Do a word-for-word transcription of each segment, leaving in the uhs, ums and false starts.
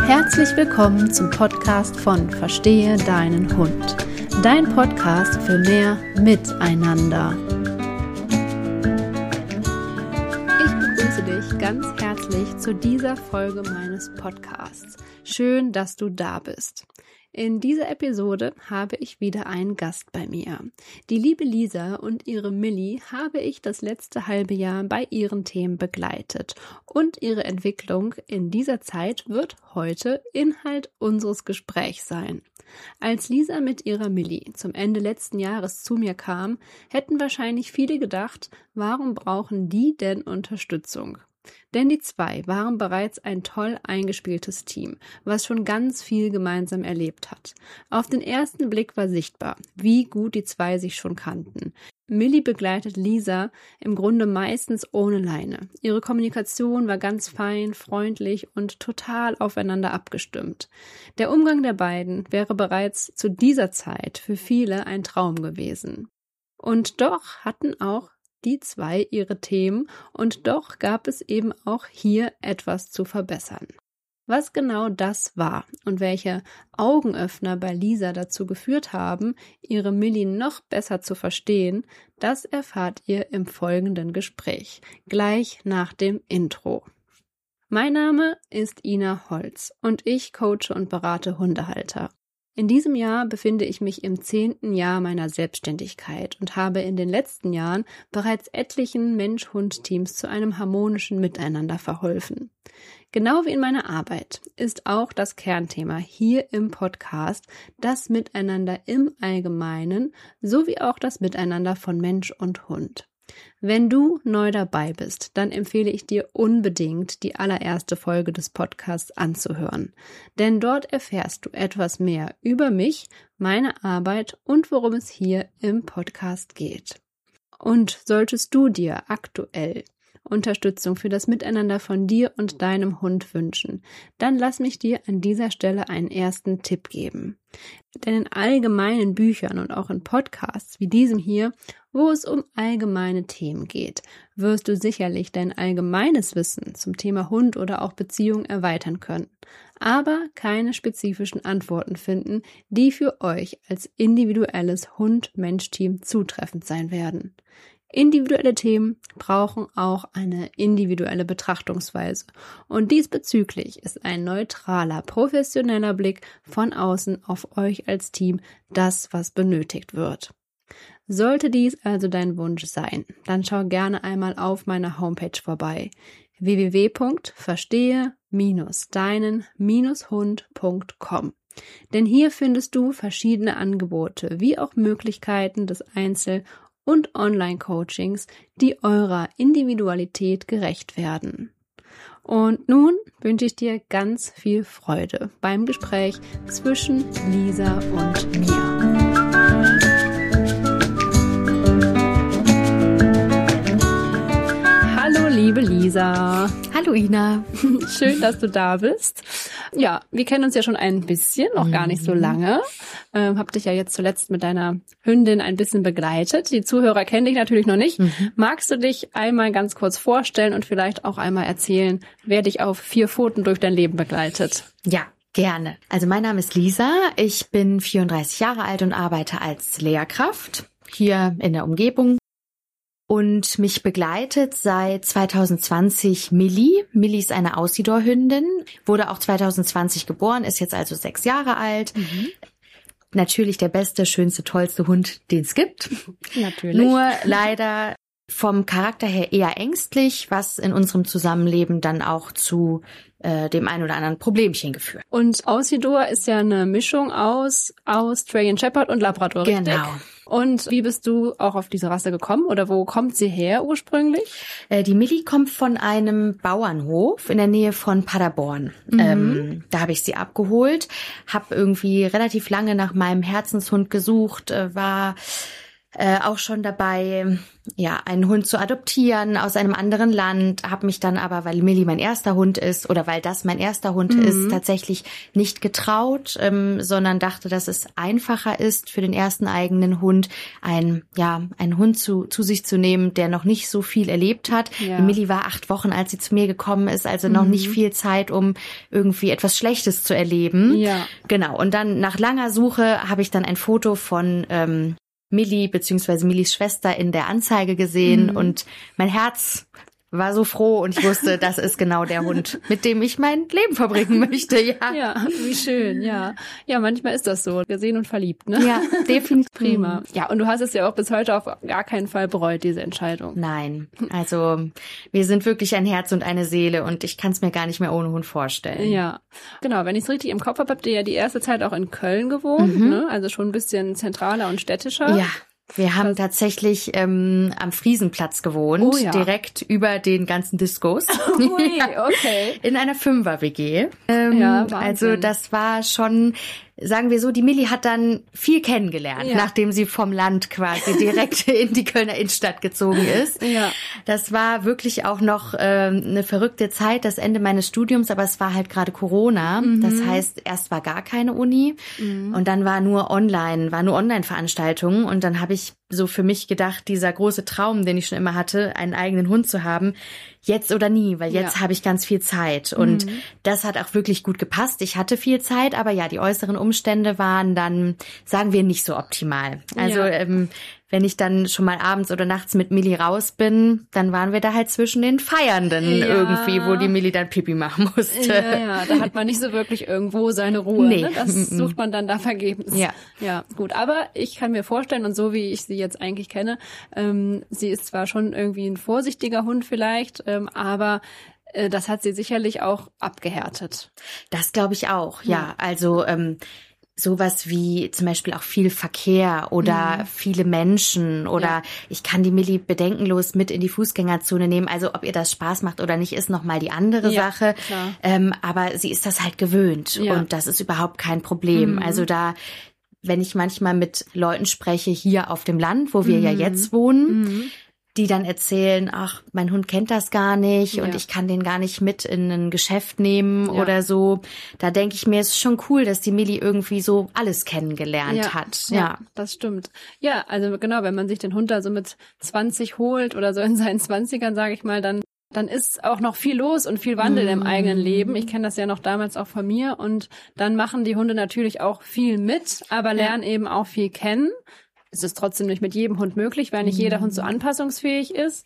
Herzlich willkommen zum Podcast von Verstehe deinen Hund. Dein Podcast für mehr Miteinander. Ich begrüße dich ganz herzlich zu dieser Folge meines Podcasts. Schön, dass du da bist. In dieser Episode habe ich wieder einen Gast bei mir. Die liebe Lisa und ihre Millie habe ich das letzte halbe Jahr bei ihren Themen begleitet und ihre Entwicklung in dieser Zeit wird heute Inhalt unseres Gesprächs sein. Als Lisa mit ihrer Millie zum Ende letzten Jahres zu mir kam, hätten wahrscheinlich viele gedacht, warum brauchen die denn Unterstützung? Denn die zwei waren bereits ein toll eingespieltes Team, was schon ganz viel gemeinsam erlebt hat. Auf den ersten Blick war sichtbar, wie gut die zwei sich schon kannten. Millie begleitet Lisa im Grunde meistens ohne Leine. Ihre Kommunikation war ganz fein, freundlich und total aufeinander abgestimmt. Der Umgang der beiden wäre bereits zu dieser Zeit für viele ein Traum gewesen. Und doch hatten auch die zwei ihre Themen und doch gab es eben auch hier etwas zu verbessern. Was genau das war und welche Augenöffner bei Lisa dazu geführt haben, ihre Millie noch besser zu verstehen, das erfahrt ihr im folgenden Gespräch, gleich nach dem Intro. Mein Name ist Ina Holz und ich coache und berate Hundehalter. In diesem Jahr befinde ich mich im zehnten Jahr meiner Selbstständigkeit und habe in den letzten Jahren bereits etlichen Mensch-Hund-Teams zu einem harmonischen Miteinander verholfen. Genau wie in meiner Arbeit ist auch das Kernthema hier im Podcast das Miteinander im Allgemeinen sowie auch das Miteinander von Mensch und Hund. Wenn du neu dabei bist, dann empfehle ich dir unbedingt, die allererste Folge des Podcasts anzuhören. Denn dort erfährst du etwas mehr über mich, meine Arbeit und worum es hier im Podcast geht. Und solltest du dir aktuell Unterstützung für das Miteinander von dir und deinem Hund wünschen, dann lass mich dir an dieser Stelle einen ersten Tipp geben. Denn in allgemeinen Büchern und auch in Podcasts wie diesem hier, wo es um allgemeine Themen geht, wirst du sicherlich dein allgemeines Wissen zum Thema Hund oder auch Beziehung erweitern können, aber keine spezifischen Antworten finden, die für euch als individuelles Hund-Mensch-Team zutreffend sein werden. Individuelle Themen brauchen auch eine individuelle Betrachtungsweise und diesbezüglich ist ein neutraler, professioneller Blick von außen auf euch als Team das, was benötigt wird. Sollte dies also dein Wunsch sein, dann schau gerne einmal auf meiner Homepage vorbei w w w punkt verstehe deinen hund punkt com. Denn hier findest du verschiedene Angebote wie auch Möglichkeiten des Einzel- und Online-Coachings, die eurer Individualität gerecht werden. Und nun wünsche ich dir ganz viel Freude beim Gespräch zwischen Lisa und mir. Hallo liebe Lisa. Hallo Ina. Schön, dass du da bist. Ja, wir kennen uns ja schon ein bisschen, noch gar nicht so lange. Ähm, hab dich ja jetzt zuletzt mit deiner Hündin ein bisschen begleitet. Die Zuhörer kennen dich natürlich noch nicht. Mhm. Magst du dich einmal ganz kurz vorstellen und vielleicht auch einmal erzählen, wer dich auf vier Pfoten durch dein Leben begleitet? Ja, gerne. Also mein Name ist Lisa. Ich bin vierunddreißig Jahre alt und arbeite als Lehrkraft hier in der Umgebung. Und mich begleitet seit zwanzig zwanzig Millie. Millie ist eine Aussidor-Hündin, wurde auch zwanzig zwanzig geboren, ist jetzt also sechs Jahre alt. Mhm. Natürlich der beste, schönste, tollste Hund, den es gibt. Natürlich. Nur leider vom Charakter her eher ängstlich, was in unserem Zusammenleben dann auch zu äh, dem ein oder anderen Problemchen geführt. Und Aussidor ist ja eine Mischung aus Australian Shepherd und Labrador, richtig? Genau. Und wie bist du auch auf diese Rasse gekommen oder wo kommt sie her ursprünglich? Äh, die Millie kommt von einem Bauernhof in der Nähe von Paderborn. Mhm. Ähm, da habe ich sie abgeholt, habe irgendwie relativ lange nach meinem Herzenshund gesucht, äh, war Äh, auch schon dabei, ja, einen Hund zu adoptieren aus einem anderen Land, habe mich dann aber, weil Millie mein erster Hund ist oder weil das mein erster Hund mhm. ist, tatsächlich nicht getraut, ähm, sondern dachte, dass es einfacher ist für den ersten eigenen Hund, ein, ja, einen Hund zu, zu sich zu nehmen, der noch nicht so viel erlebt hat. Ja. Millie war acht Wochen, als sie zu mir gekommen ist, also mhm. noch nicht viel Zeit, um irgendwie etwas Schlechtes zu erleben. Ja. Genau. Und dann nach langer Suche habe ich dann ein Foto von ähm, Millie beziehungsweise Millies Schwester in der Anzeige gesehen mhm. und mein Herz war so froh und ich wusste, das ist genau der Hund, mit dem ich mein Leben verbringen möchte. Ja, ja, wie schön, ja. Ja, manchmal ist das so, gesehen und verliebt, ne? Ja, definitiv. Prima. Ja, und du hast es ja auch bis heute auf gar keinen Fall bereut, diese Entscheidung. Nein, also wir sind wirklich ein Herz und eine Seele und ich kann es mir gar nicht mehr ohne Hund vorstellen. Ja, genau. Wenn ich es richtig im Kopf habe, habt ihr ja die erste Zeit auch in Köln gewohnt, mhm. ne? Also schon ein bisschen zentraler und städtischer. Ja. Wir haben tatsächlich ähm, am Friesenplatz gewohnt, oh, ja. direkt über den ganzen Diskos. Ui, okay. In einer Fünfer-W G. Ähm, ja, Wahnsinn. Also das war schon, sagen wir so, die Millie hat dann viel kennengelernt, ja. nachdem sie vom Land quasi direkt in die Kölner Innenstadt gezogen ist. Ja. Das war wirklich auch noch ähm, eine verrückte Zeit, das Ende meines Studiums, aber es war halt gerade Corona. Mhm. Das heißt, erst war gar keine Uni mhm. und dann war nur online, war nur Online-Veranstaltungen und dann habe ich so für mich gedacht, dieser große Traum, den ich schon immer hatte, einen eigenen Hund zu haben, jetzt oder nie, weil jetzt ja. habe ich ganz viel Zeit und mhm. das hat auch wirklich gut gepasst. Ich hatte viel Zeit, aber ja, die äußeren Umstände waren dann, sagen wir, nicht so optimal. Also ja. ähm, wenn ich dann schon mal abends oder nachts mit Millie raus bin, dann waren wir da halt zwischen den Feiernden ja. irgendwie, wo die Millie dann Pipi machen musste. Ja, ja, da hat man nicht so wirklich irgendwo seine Ruhe. Nee. Ne? Das sucht man dann da vergebens. Ja. Ja, gut. Aber ich kann mir vorstellen, und so wie ich sie jetzt eigentlich kenne, ähm, sie ist zwar schon irgendwie ein vorsichtiger Hund vielleicht, ähm, aber äh, das hat sie sicherlich auch abgehärtet. Das glaube ich auch, ja. ja. Also ähm, sowas wie zum Beispiel auch viel Verkehr oder mhm. viele Menschen oder ja. ich kann die Millie bedenkenlos mit in die Fußgängerzone nehmen. Also ob ihr das Spaß macht oder nicht, ist nochmal die andere ja, Sache. Ähm, aber sie ist das halt gewöhnt ja. und das ist überhaupt kein Problem. Mhm. Also da, wenn ich manchmal mit Leuten spreche hier auf dem Land, wo wir mhm. ja jetzt wohnen, mhm. die dann erzählen, ach, mein Hund kennt das gar nicht ja. und ich kann den gar nicht mit in ein Geschäft nehmen ja. oder so. Da denke ich mir, es ist schon cool, dass die Millie irgendwie so alles kennengelernt ja. hat. Ja. ja, das stimmt. Ja, also genau, wenn man sich den Hund da so mit zwanzig holt oder so in seinen zwanzigern, sage ich mal, dann dann ist auch noch viel los und viel Wandel mm. im eigenen Leben. Ich kenne das ja noch damals auch von mir und dann machen die Hunde natürlich auch viel mit, aber lernen ja. eben auch viel kennen. Es ist trotzdem nicht mit jedem Hund möglich, weil nicht jeder Hund so anpassungsfähig ist.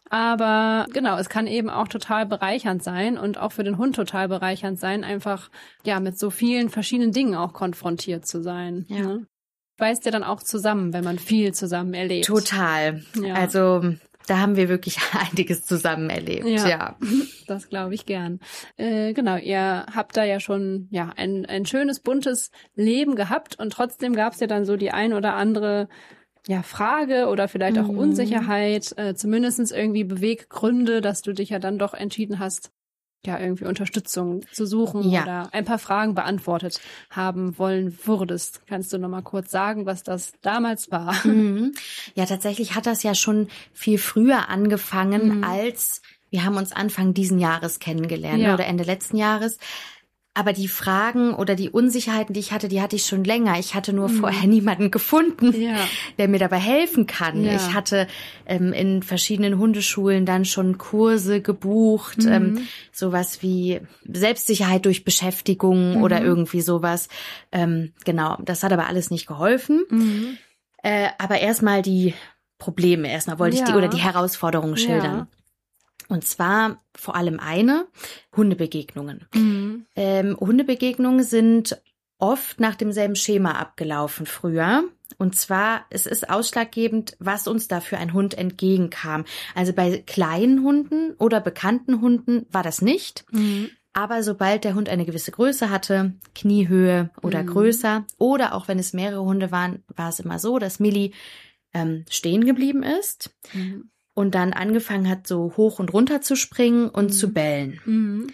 Aber genau, es kann eben auch total bereichernd sein und auch für den Hund total bereichernd sein, einfach ja mit so vielen verschiedenen Dingen auch konfrontiert zu sein. Ja. Ne? Beißt ja dann auch zusammen, wenn man viel zusammen erlebt. Total. Ja. Also da haben wir wirklich einiges zusammen erlebt, ja. ja. Das glaube ich gern. Äh, genau, ihr habt da ja schon ja ein ein schönes, buntes Leben gehabt und trotzdem gab es ja dann so die ein oder andere ja Frage oder vielleicht auch mhm. Unsicherheit, äh, zumindest irgendwie Beweggründe, dass du dich ja dann doch entschieden hast, ja irgendwie Unterstützung zu suchen ja. oder ein paar Fragen beantwortet haben wollen würdest. Kannst du noch mal kurz sagen, was das damals war? Mhm. Ja, tatsächlich hat das ja schon viel früher angefangen, mhm. als wir haben uns Anfang diesen Jahres kennengelernt ja. oder Ende letzten Jahres. Aber die Fragen oder die Unsicherheiten, die ich hatte, die hatte ich schon länger. Ich hatte nur mhm. vorher niemanden gefunden, ja. der mir dabei helfen kann. Ja. Ich hatte ähm, in verschiedenen Hundeschulen dann schon Kurse gebucht, mhm. ähm, sowas wie Selbstsicherheit durch Beschäftigung mhm. oder irgendwie sowas. Ähm, genau, das hat aber alles nicht geholfen. Mhm. Äh, aber erstmal die Probleme, erstmal wollte ja. ich die oder die Herausforderungen schildern. Ja. Und zwar vor allem eine, Hundebegegnungen. Mhm. Ähm, Hundebegegnungen sind oft nach demselben Schema abgelaufen früher. Und zwar, es ist ausschlaggebend, was uns da für ein Hund entgegenkam. Also bei kleinen Hunden oder bekannten Hunden war das nicht. Mhm. Aber sobald der Hund eine gewisse Größe hatte, Kniehöhe oder mhm. größer, oder auch wenn es mehrere Hunde waren, war es immer so, dass Millie ähm, stehen geblieben ist. Mhm. Und dann angefangen hat, so hoch und runter zu springen und mhm. zu bellen. Mhm.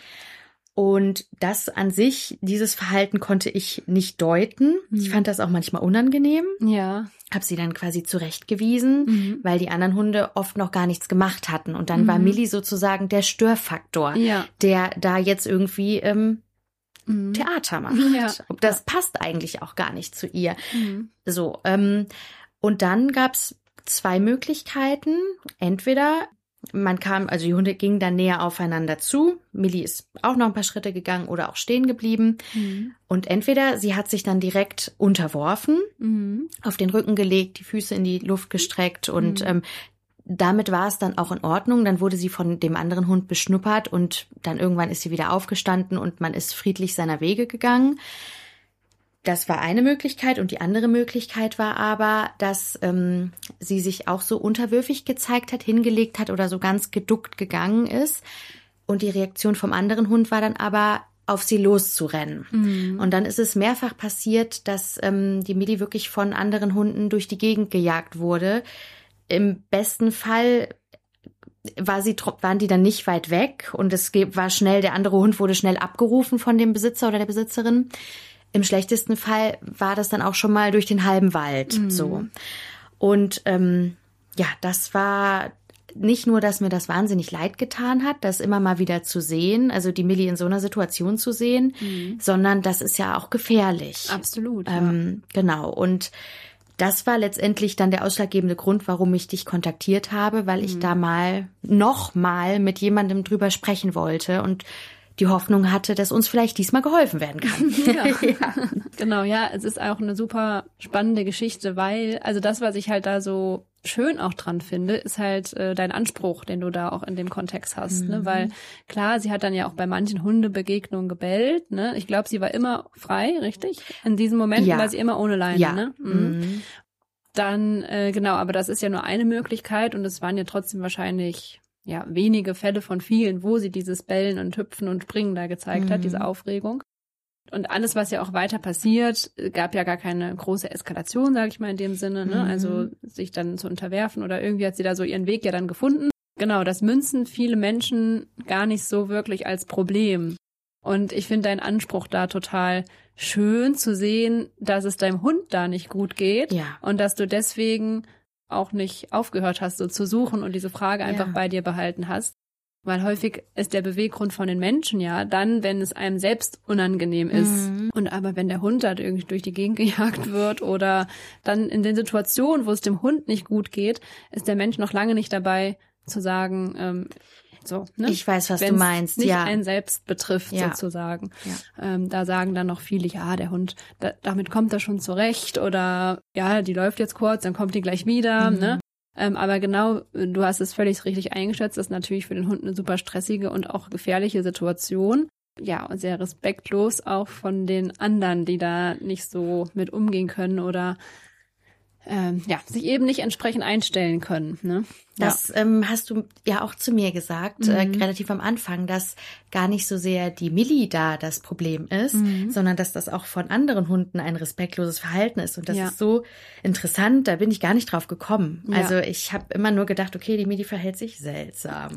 Und das an sich, dieses Verhalten konnte ich nicht deuten. Mhm. Ich fand das auch manchmal unangenehm. Ja. habe sie dann quasi zurechtgewiesen, mhm. weil die anderen Hunde oft noch gar nichts gemacht hatten. Und dann mhm. war Millie sozusagen der Störfaktor, ja. der da jetzt irgendwie ähm, mhm. Theater macht. Ja. Das passt eigentlich auch gar nicht zu ihr. Mhm. So, ähm, und dann gab's zwei Möglichkeiten. Entweder man kam, also die Hunde gingen dann näher aufeinander zu. Millie ist auch noch ein paar Schritte gegangen oder auch stehen geblieben. Mhm. Und entweder sie hat sich dann direkt unterworfen, mhm. auf den Rücken gelegt, die Füße in die Luft gestreckt und mhm. ähm, damit war es dann auch in Ordnung. Dann wurde sie von dem anderen Hund beschnuppert und dann irgendwann ist sie wieder aufgestanden und man ist friedlich seiner Wege gegangen. Das war eine Möglichkeit und die andere Möglichkeit war aber, dass ähm, sie sich auch so unterwürfig gezeigt hat, hingelegt hat oder so ganz geduckt gegangen ist. Und die Reaktion vom anderen Hund war dann aber, auf sie loszurennen. Mhm. Und dann ist es mehrfach passiert, dass ähm, die Millie wirklich von anderen Hunden durch die Gegend gejagt wurde. Im besten Fall war sie, waren die dann nicht weit weg und es war schnell, der andere Hund wurde schnell abgerufen von dem Besitzer oder der Besitzerin. Im schlechtesten Fall war das dann auch schon mal durch den halben Wald, mhm. so. Und ähm, ja, das war nicht nur, dass mir das wahnsinnig leid getan hat, das immer mal wieder zu sehen, also die Millie in so einer Situation zu sehen, mhm. sondern das ist ja auch gefährlich. Absolut. Ähm, ja. Genau. Und das war letztendlich dann der ausschlaggebende Grund, warum ich dich kontaktiert habe, weil ich mhm. da mal noch mal mit jemandem drüber sprechen wollte und die Hoffnung hatte, dass uns vielleicht diesmal geholfen werden kann. Ja. Ja. Genau, ja, es ist auch eine super spannende Geschichte, weil, also das, was ich halt da so schön auch dran finde, ist halt äh, dein Anspruch, den du da auch in dem Kontext hast, mhm. ne, weil klar, sie hat dann ja auch bei manchen Hundebegegnungen gebellt, ne, ich glaube, sie war immer frei, richtig? In diesen Momenten ja. war sie immer ohne Leine, ja. ne? Mhm. Mhm. Dann, äh, genau, aber das ist ja nur eine Möglichkeit und es waren ja trotzdem wahrscheinlich ja, wenige Fälle von vielen, wo sie dieses Bellen und Hüpfen und Springen da gezeigt mhm. hat, diese Aufregung. Und alles, was ja auch weiter passiert, gab ja gar keine große Eskalation, sage ich mal in dem Sinne, ne? Mhm. Also sich dann zu unterwerfen oder irgendwie hat sie da so ihren Weg ja dann gefunden. Genau, das münzen viele Menschen gar nicht so wirklich als Problem. Und ich finde deinen Anspruch da total schön zu sehen, dass es deinem Hund da nicht gut geht ja. und dass du deswegen auch nicht aufgehört hast, so zu suchen und diese Frage einfach ja. bei dir behalten hast. Weil häufig ist der Beweggrund von den Menschen ja dann, wenn es einem selbst unangenehm ist. Mhm. Und aber wenn der Hund da irgendwie durch die Gegend gejagt wird oder dann in den Situationen, wo es dem Hund nicht gut geht, ist der Mensch noch lange nicht dabei zu sagen, ähm, so, ne? Ich weiß, was Wenn's du meinst, nicht ja. einen selbst betrifft, ja. sozusagen. Ja. Ähm, da sagen dann noch viele, ja, der Hund, da, damit kommt er schon zurecht oder ja, die läuft jetzt kurz, dann kommt die gleich wieder, mhm. ne? Ähm, aber genau, du hast es völlig richtig eingeschätzt, das ist natürlich für den Hund eine super stressige und auch gefährliche Situation. Ja, und sehr respektlos auch von den anderen, die da nicht so mit umgehen können oder ähm, ja, sich eben nicht entsprechend einstellen können, ne? Das ja. ähm, hast du ja auch zu mir gesagt, mhm. äh, relativ am Anfang, dass gar nicht so sehr die Millie da das Problem ist, mhm. sondern dass das auch von anderen Hunden ein respektloses Verhalten ist. Und das ja. ist so interessant, da bin ich gar nicht drauf gekommen. Ja. Also ich habe immer nur gedacht, okay, die Millie verhält sich seltsam.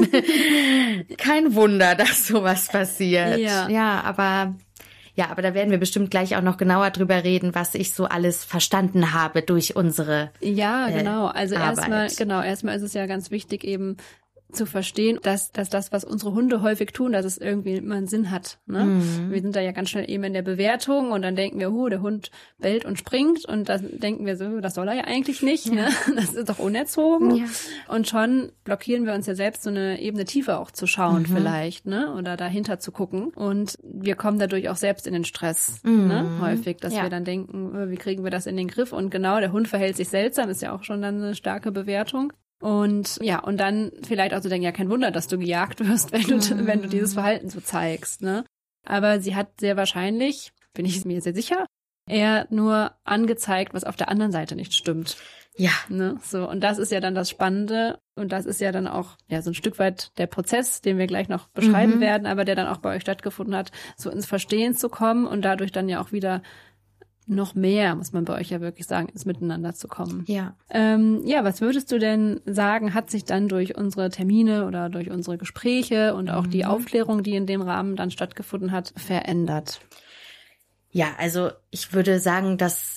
Kein Wunder, dass sowas passiert. Ja, ja aber... Ja, aber da werden wir bestimmt gleich auch noch genauer drüber reden, was ich so alles verstanden habe durch unsere Ja, genau. Also äh, erstmal, genau, erstmal ist es ja ganz wichtig eben zu verstehen, dass, dass das, was unsere Hunde häufig tun, dass es irgendwie immer einen Sinn hat. Ne? Mhm. Wir sind da ja ganz schnell eben in der Bewertung und dann denken wir, oh, der Hund bellt und springt und dann denken wir so, das soll er ja eigentlich nicht. Ja. Ne? Das ist doch unerzogen. Ja. Und schon blockieren wir uns ja selbst, so eine Ebene tiefer auch zu schauen mhm. vielleicht, ne? Oder dahinter zu gucken. Und wir kommen dadurch auch selbst in den Stress, mhm. ne? Häufig, dass ja. wir dann denken, wie kriegen wir das in den Griff? Und genau, der Hund verhält sich seltsam, ist ja auch schon dann eine starke Bewertung. Und ja, und dann vielleicht auch zu denken, ja, kein Wunder, dass du gejagt wirst, wenn du, mhm. wenn du dieses Verhalten so zeigst, ne? Aber sie hat sehr wahrscheinlich, bin ich mir sehr sicher, eher nur angezeigt, was auf der anderen Seite nicht stimmt. Ja. Ne? So, und das ist ja dann das Spannende und das ist ja dann auch ja so ein Stück weit der Prozess, den wir gleich noch beschreiben mhm. werden, aber der dann auch bei euch stattgefunden hat, so ins Verstehen zu kommen und dadurch dann ja auch wieder noch mehr, muss man bei euch ja wirklich sagen, ins Miteinander zu kommen. Ja. Ähm, ja, was würdest du denn sagen, hat sich dann durch unsere Termine oder durch unsere Gespräche und auch mhm. die Aufklärung, die in dem Rahmen dann stattgefunden hat, verändert? Ja, also ich würde sagen, dass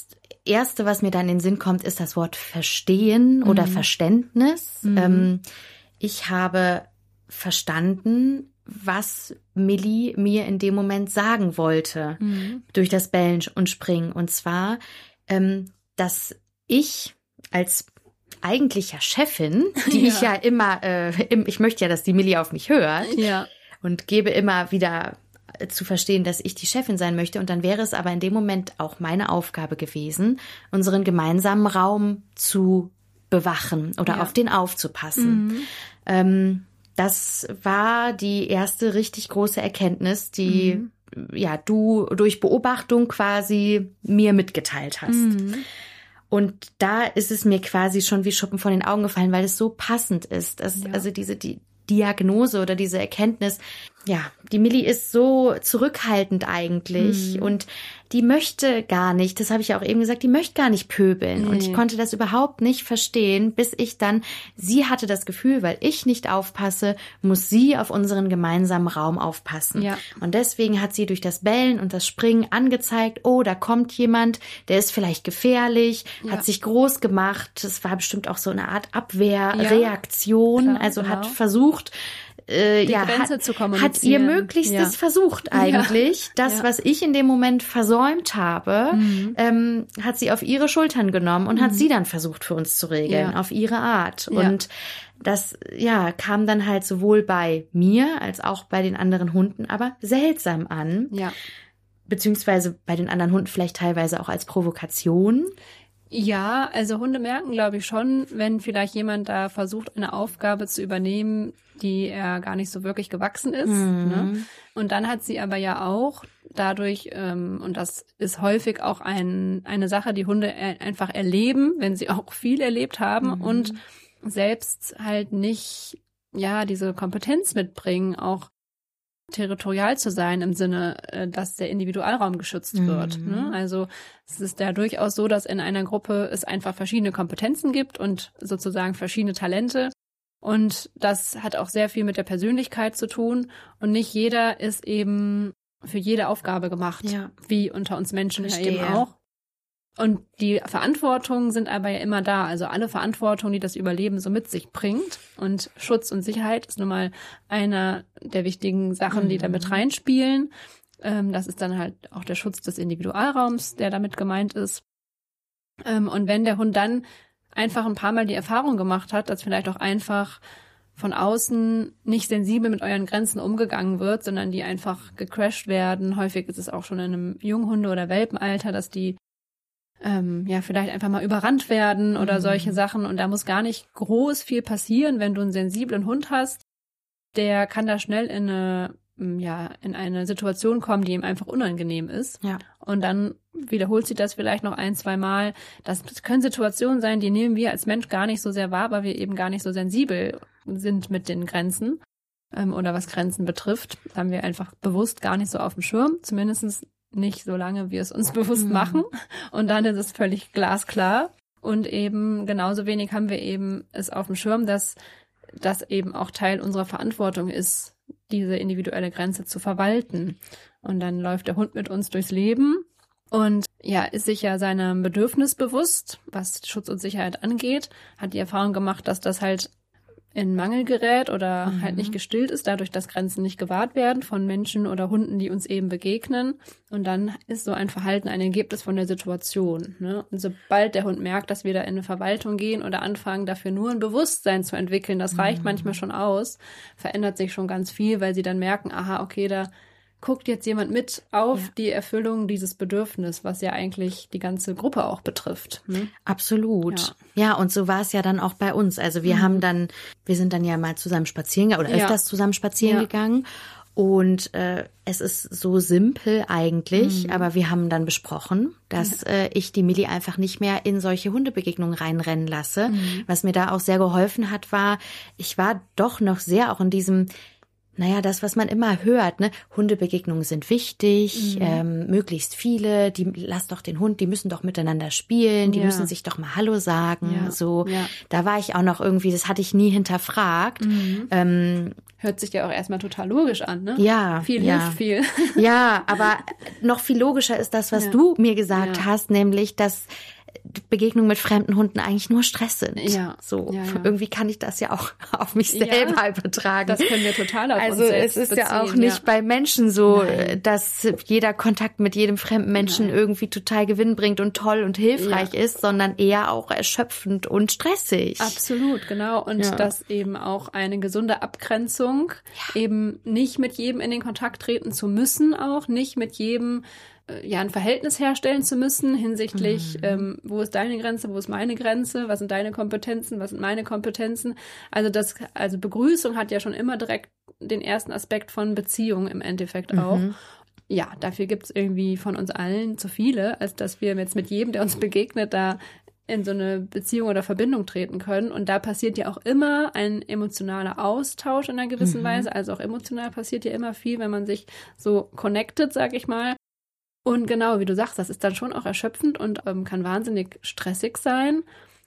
Erste, was mir dann in den Sinn kommt, ist das Wort Verstehen mhm. oder Verständnis. Mhm. Ähm, ich habe verstanden, was Millie mir in dem Moment sagen wollte mhm. durch das Bellen und Springen. Und zwar, ähm, dass ich als eigentlicher Chefin, die ja. ich ja immer, äh, im, ich möchte ja, dass die Millie auf mich hört ja. und gebe immer wieder zu verstehen, dass ich die Chefin sein möchte. Und dann wäre es aber in dem Moment auch meine Aufgabe gewesen, unseren gemeinsamen Raum zu bewachen oder ja. auf den aufzupassen. Mhm. Ähm, Das war die erste richtig große Erkenntnis, die mhm. ja du durch Beobachtung quasi mir mitgeteilt hast. Mhm. Und da ist es mir quasi schon wie Schuppen von den Augen gefallen, weil es so passend ist. Das, ja. Also diese die Diagnose oder diese Erkenntnis, ja, die Millie ist so zurückhaltend eigentlich mhm. und die möchte gar nicht, das habe ich ja auch eben gesagt, die möchte gar nicht pöbeln. Nee. Und ich konnte das überhaupt nicht verstehen, bis ich dann, sie hatte das Gefühl, weil ich nicht aufpasse, muss sie auf unseren gemeinsamen Raum aufpassen. Ja. Und deswegen hat sie durch das Bellen und das Springen angezeigt, oh, da kommt jemand, der ist vielleicht gefährlich, ja. hat sich groß gemacht. Das war bestimmt auch so eine Art Abwehrreaktion, ja, also genau. hat versucht, Äh, die ja, Grenze hat, zu kommunizieren. hat ihr Möglichstes ja. versucht eigentlich. Ja. Das, ja. was ich in dem Moment versäumt habe, mhm. ähm, hat sie auf ihre Schultern genommen und mhm. hat sie dann versucht für uns zu regeln, ja. auf ihre Art. Ja. Und das ja kam dann halt sowohl bei mir als auch bei den anderen Hunden aber seltsam an. Ja. Beziehungsweise bei den anderen Hunden vielleicht teilweise auch als Provokation. Ja, also Hunde merken, glaube ich, schon, wenn vielleicht jemand da versucht, eine Aufgabe zu übernehmen, die er gar nicht so wirklich gewachsen ist. Mhm. Ne? Und dann hat sie aber ja auch dadurch, ähm, und das ist häufig auch ein, eine Sache, die Hunde er, einfach erleben, wenn sie auch viel erlebt haben mhm. und selbst halt nicht, ja, diese Kompetenz mitbringen, auch territorial zu sein im Sinne, dass der Individualraum geschützt mhm. wird. Ne? Also es ist ja durchaus so, dass in einer Gruppe es einfach verschiedene Kompetenzen gibt und sozusagen verschiedene Talente. Und das hat auch sehr viel mit der Persönlichkeit zu tun. Und nicht jeder ist eben für jede Aufgabe gemacht, ja. wie unter uns Menschen Verstehe. ja eben auch. Und die Verantwortungen sind aber ja immer da. Also alle Verantwortung, die das Überleben so mit sich bringt. Und Schutz und Sicherheit ist nun mal einer der wichtigen Sachen, die da mit reinspielen. Das ist dann halt auch der Schutz des Individualraums, der damit gemeint ist. Und wenn der Hund dann einfach ein paar Mal die Erfahrung gemacht hat, dass vielleicht auch einfach von außen nicht sensibel mit euren Grenzen umgegangen wird, sondern die einfach gecrasht werden. Häufig ist es auch schon in einem Junghunde- oder Welpenalter, dass die ähm, ja vielleicht einfach mal überrannt werden oder mhm. solche Sachen. Und da muss gar nicht groß viel passieren, wenn du einen sensiblen Hund hast. Der kann da schnell in eine ja in eine Situation kommen, die ihm einfach unangenehm ist. Ja. Und dann wiederholt sie das vielleicht noch ein, zwei Mal. Das können Situationen sein, die nehmen wir als Mensch gar nicht so sehr wahr, weil wir eben gar nicht so sensibel sind mit den Grenzen ähm, oder was Grenzen betrifft. Das haben wir einfach bewusst gar nicht so auf dem Schirm, zumindest nicht so lange, wie wir es uns bewusst mhm. machen. Und dann ist es völlig glasklar. Und eben genauso wenig haben wir eben es auf dem Schirm, dass das eben auch Teil unserer Verantwortung ist, diese individuelle Grenze zu verwalten. Und dann läuft der Hund mit uns durchs Leben und ja, ist sich ja seinem Bedürfnis bewusst, was Schutz und Sicherheit angeht, hat die Erfahrung gemacht, dass das halt in Mangel gerät oder mhm. halt nicht gestillt ist, dadurch, dass Grenzen nicht gewahrt werden von Menschen oder Hunden, die uns eben begegnen. Und dann ist so ein Verhalten ein Ergebnis von der Situation. Ne? Und sobald der Hund merkt, dass wir da in eine Verwaltung gehen oder anfangen, dafür nur ein Bewusstsein zu entwickeln, das reicht mhm. manchmal schon aus, verändert sich schon ganz viel, weil sie dann merken, aha, okay, da guckt jetzt jemand mit auf ja. die Erfüllung dieses Bedürfnis, was ja eigentlich die ganze Gruppe auch betrifft. Ne? Absolut. Ja. ja, und so war es ja dann auch bei uns. Also wir mhm. haben dann, wir sind dann ja mal zusammen spazieren gegangen oder ja. öfters zusammen spazieren ja. gegangen. Und äh, es ist so simpel eigentlich, mhm. aber wir haben dann besprochen, dass ja. äh, ich die Millie einfach nicht mehr in solche Hundebegegnungen reinrennen lasse. Mhm. Was mir da auch sehr geholfen hat, war, ich war doch noch sehr auch in diesem naja, das, was man immer hört, ne, Hundebegegnungen sind wichtig, mhm. ähm, möglichst viele, die, lass doch den Hund, die müssen doch miteinander spielen, die ja. müssen sich doch mal Hallo sagen, ja. so. Ja. Da war ich auch noch irgendwie, das hatte ich nie hinterfragt. Mhm. Ähm, Hört sich ja auch erstmal total logisch an, ne? Ja. Viel ja. hilft viel. Ja, aber noch viel logischer ist das, was ja. du mir gesagt ja. hast, nämlich, dass Begegnungen mit fremden Hunden eigentlich nur Stress sind. Ja. So. Ja, ja. Irgendwie kann ich das ja auch auf mich selber ja, übertragen. Das können wir total auf also uns selbst es ist beziehen, ja auch nicht ja. bei Menschen so, Nein. dass jeder Kontakt mit jedem fremden Menschen Nein. irgendwie total Gewinn bringt und toll und hilfreich ja. ist, sondern eher auch erschöpfend und stressig. Absolut, genau. Und ja. dass eben auch eine gesunde Abgrenzung, ja. eben nicht mit jedem in den Kontakt treten zu müssen, auch nicht mit jedem ja, ein Verhältnis herstellen zu müssen hinsichtlich, mhm. ähm, wo ist deine Grenze, wo ist meine Grenze, was sind deine Kompetenzen, was sind meine Kompetenzen. Also das, also Begrüßung hat ja schon immer direkt den ersten Aspekt von Beziehung im Endeffekt auch. Mhm. Ja, dafür gibt es irgendwie von uns allen zu viele, als dass wir jetzt mit jedem, der uns begegnet, da in so eine Beziehung oder Verbindung treten können. Und da passiert ja auch immer ein emotionaler Austausch in einer gewissen mhm. Weise. Also auch emotional passiert ja immer viel, wenn man sich so connected, sag ich mal. Und genau, wie du sagst, das ist dann schon auch erschöpfend und ähm, kann wahnsinnig stressig sein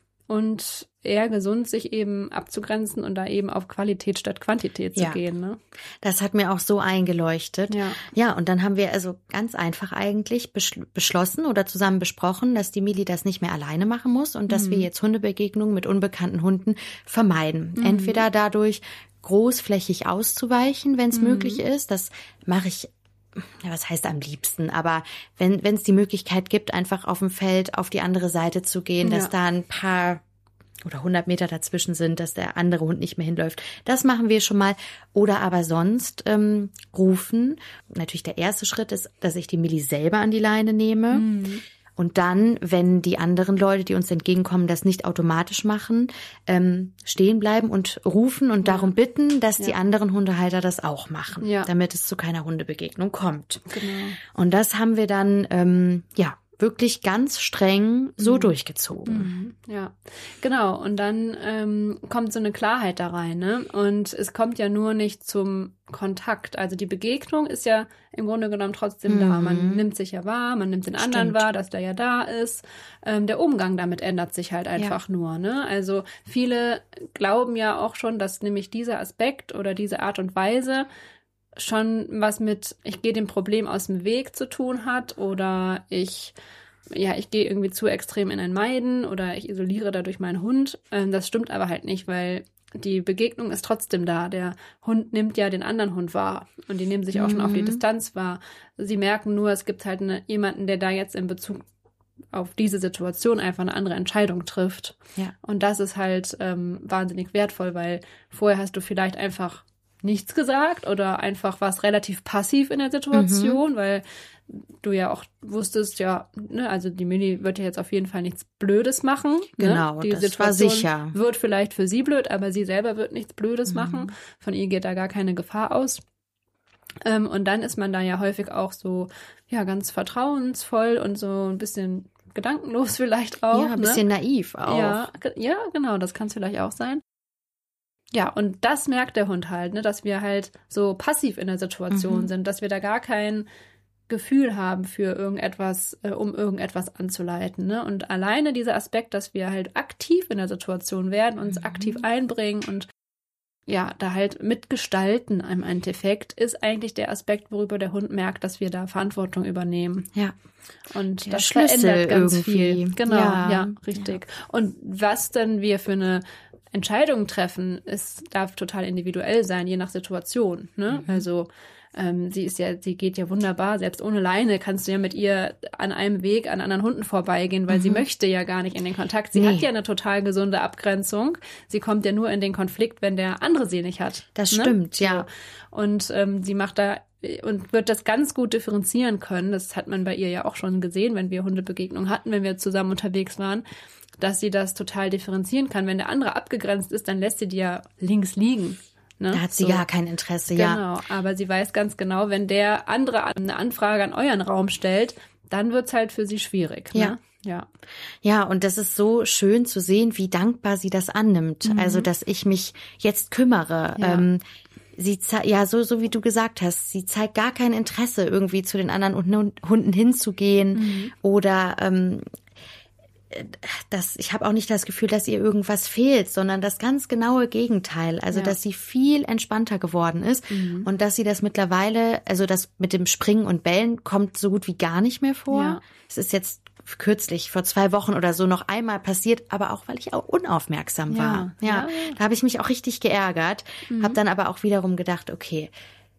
und eher gesund, sich eben abzugrenzen und da eben auf Qualität statt Quantität zu ja. gehen. Ne? Das hat mir auch so eingeleuchtet. Ja. ja, und dann haben wir also ganz einfach eigentlich beschl- beschlossen oder zusammen besprochen, dass die Mili das nicht mehr alleine machen muss und mhm. dass wir jetzt Hundebegegnungen mit unbekannten Hunden vermeiden. Mhm. Entweder dadurch großflächig auszuweichen, wenn es mhm. möglich ist. Das mache ich ja, was heißt am liebsten, aber wenn wenn es die Möglichkeit gibt, einfach auf dem Feld auf die andere Seite zu gehen, ja. dass da ein paar oder hundert Meter dazwischen sind, dass der andere Hund nicht mehr hinläuft, das machen wir schon mal. Oder aber sonst ähm, rufen. Natürlich der erste Schritt ist, dass ich die Mili selber an die Leine nehme. Mhm. Und dann, wenn die anderen Leute, die uns entgegenkommen, das nicht automatisch machen, ähm, stehen bleiben und rufen und ja. darum bitten, dass ja. die anderen Hundehalter das auch machen, ja. damit es zu keiner Hundebegegnung kommt. Genau. Und das haben wir dann, ähm, ja, wirklich ganz streng so mhm. durchgezogen. Mhm. Ja, genau. Und dann ähm, kommt so eine Klarheit da rein, ne? Und es kommt ja nur nicht zum Kontakt. Also die Begegnung ist ja im Grunde genommen trotzdem mhm. da. Man nimmt sich ja wahr, man nimmt den anderen Stimmt. wahr, dass der ja da ist. Ähm, der Umgang damit ändert sich halt einfach ja. nur, ne? Also viele glauben ja auch schon, dass nämlich dieser Aspekt oder diese Art und Weise schon was mit, ich gehe dem Problem aus dem Weg zu tun hat oder ich, ja, ich gehe irgendwie zu extrem in ein Meiden oder ich isoliere dadurch meinen Hund. Ähm, das stimmt aber halt nicht, weil die Begegnung ist trotzdem da. Der Hund nimmt ja den anderen Hund wahr und die nehmen sich auch mhm. schon auf die Distanz wahr. Sie merken nur, es gibt halt eine, jemanden, der da jetzt in Bezug auf diese Situation einfach eine andere Entscheidung trifft. Ja. Und das ist halt ähm, wahnsinnig wertvoll, weil vorher hast du vielleicht einfach nichts gesagt oder einfach warst relativ passiv in der Situation, mhm. weil du ja auch wusstest, ja, ne, also die Mili wird ja jetzt auf jeden Fall nichts Blödes machen. Genau, ne? Die das Situation war sicher. Wird vielleicht für sie blöd, aber sie selber wird nichts Blödes mhm. machen. Von ihr geht da gar keine Gefahr aus. Ähm, und dann ist man da ja häufig auch so, ja, ganz vertrauensvoll und so ein bisschen gedankenlos vielleicht auch. Ja, ein bisschen ne? naiv auch. Ja, ja, genau, das kann es vielleicht auch sein. Ja, und das merkt der Hund halt, ne, dass wir halt so passiv in der Situation mhm. sind, dass wir da gar kein Gefühl haben für irgendetwas, äh, um irgendetwas anzuleiten, ne? Und alleine dieser Aspekt, dass wir halt aktiv in der Situation werden, uns mhm. aktiv einbringen und ja, da halt mitgestalten im Endeffekt, ist eigentlich der Aspekt, worüber der Hund merkt, dass wir da Verantwortung übernehmen. Ja. Und der das Schlüssel verändert ganz irgendwie. viel. Genau, ja, ja richtig. Ja. Und was denn wir für eine Entscheidungen treffen, es darf total individuell sein, je nach Situation. Ne? Mhm. Also ähm, sie ist ja, sie geht ja wunderbar, selbst ohne Leine kannst du ja mit ihr an einem Weg an anderen Hunden vorbeigehen, weil mhm. sie möchte ja gar nicht in den Kontakt. Sie nee. hat ja eine total gesunde Abgrenzung. Sie kommt ja nur in den Konflikt, wenn der andere sie nicht hat. Das ne? stimmt, ja. Und ähm, sie macht da und wird das ganz gut differenzieren können. Das hat man bei ihr ja auch schon gesehen, wenn wir Hundebegegnungen hatten, wenn wir zusammen unterwegs waren, dass sie das total differenzieren kann. Wenn der andere abgegrenzt ist, dann lässt sie die ja links liegen. Ne? Da hat sie so. gar kein Interesse, genau. ja. Genau, aber sie weiß ganz genau, wenn der andere eine Anfrage an euren Raum stellt, dann wird's halt für sie schwierig. Ja. Ne? Ja. Ja, und das ist so schön zu sehen, wie dankbar sie das annimmt. Mhm. Also, dass ich mich jetzt kümmere. Ja. Ähm, sie ze- ja, so, so wie du gesagt hast, sie zeigt gar kein Interesse, irgendwie zu den anderen Hunden hinzugehen mhm. oder ähm, das, ich habe auch nicht das Gefühl, dass ihr irgendwas fehlt, sondern das ganz genaue Gegenteil. Also, ja. dass sie viel entspannter geworden ist mhm. und dass sie das mittlerweile, also das mit dem Springen und Bellen kommt so gut wie gar nicht mehr vor. Ja. Es ist jetzt kürzlich, vor zwei Wochen oder so noch einmal passiert, aber auch, weil ich auch unaufmerksam ja. war. Ja, ja. Da habe ich mich auch richtig geärgert, mhm. habe dann aber auch wiederum gedacht, okay,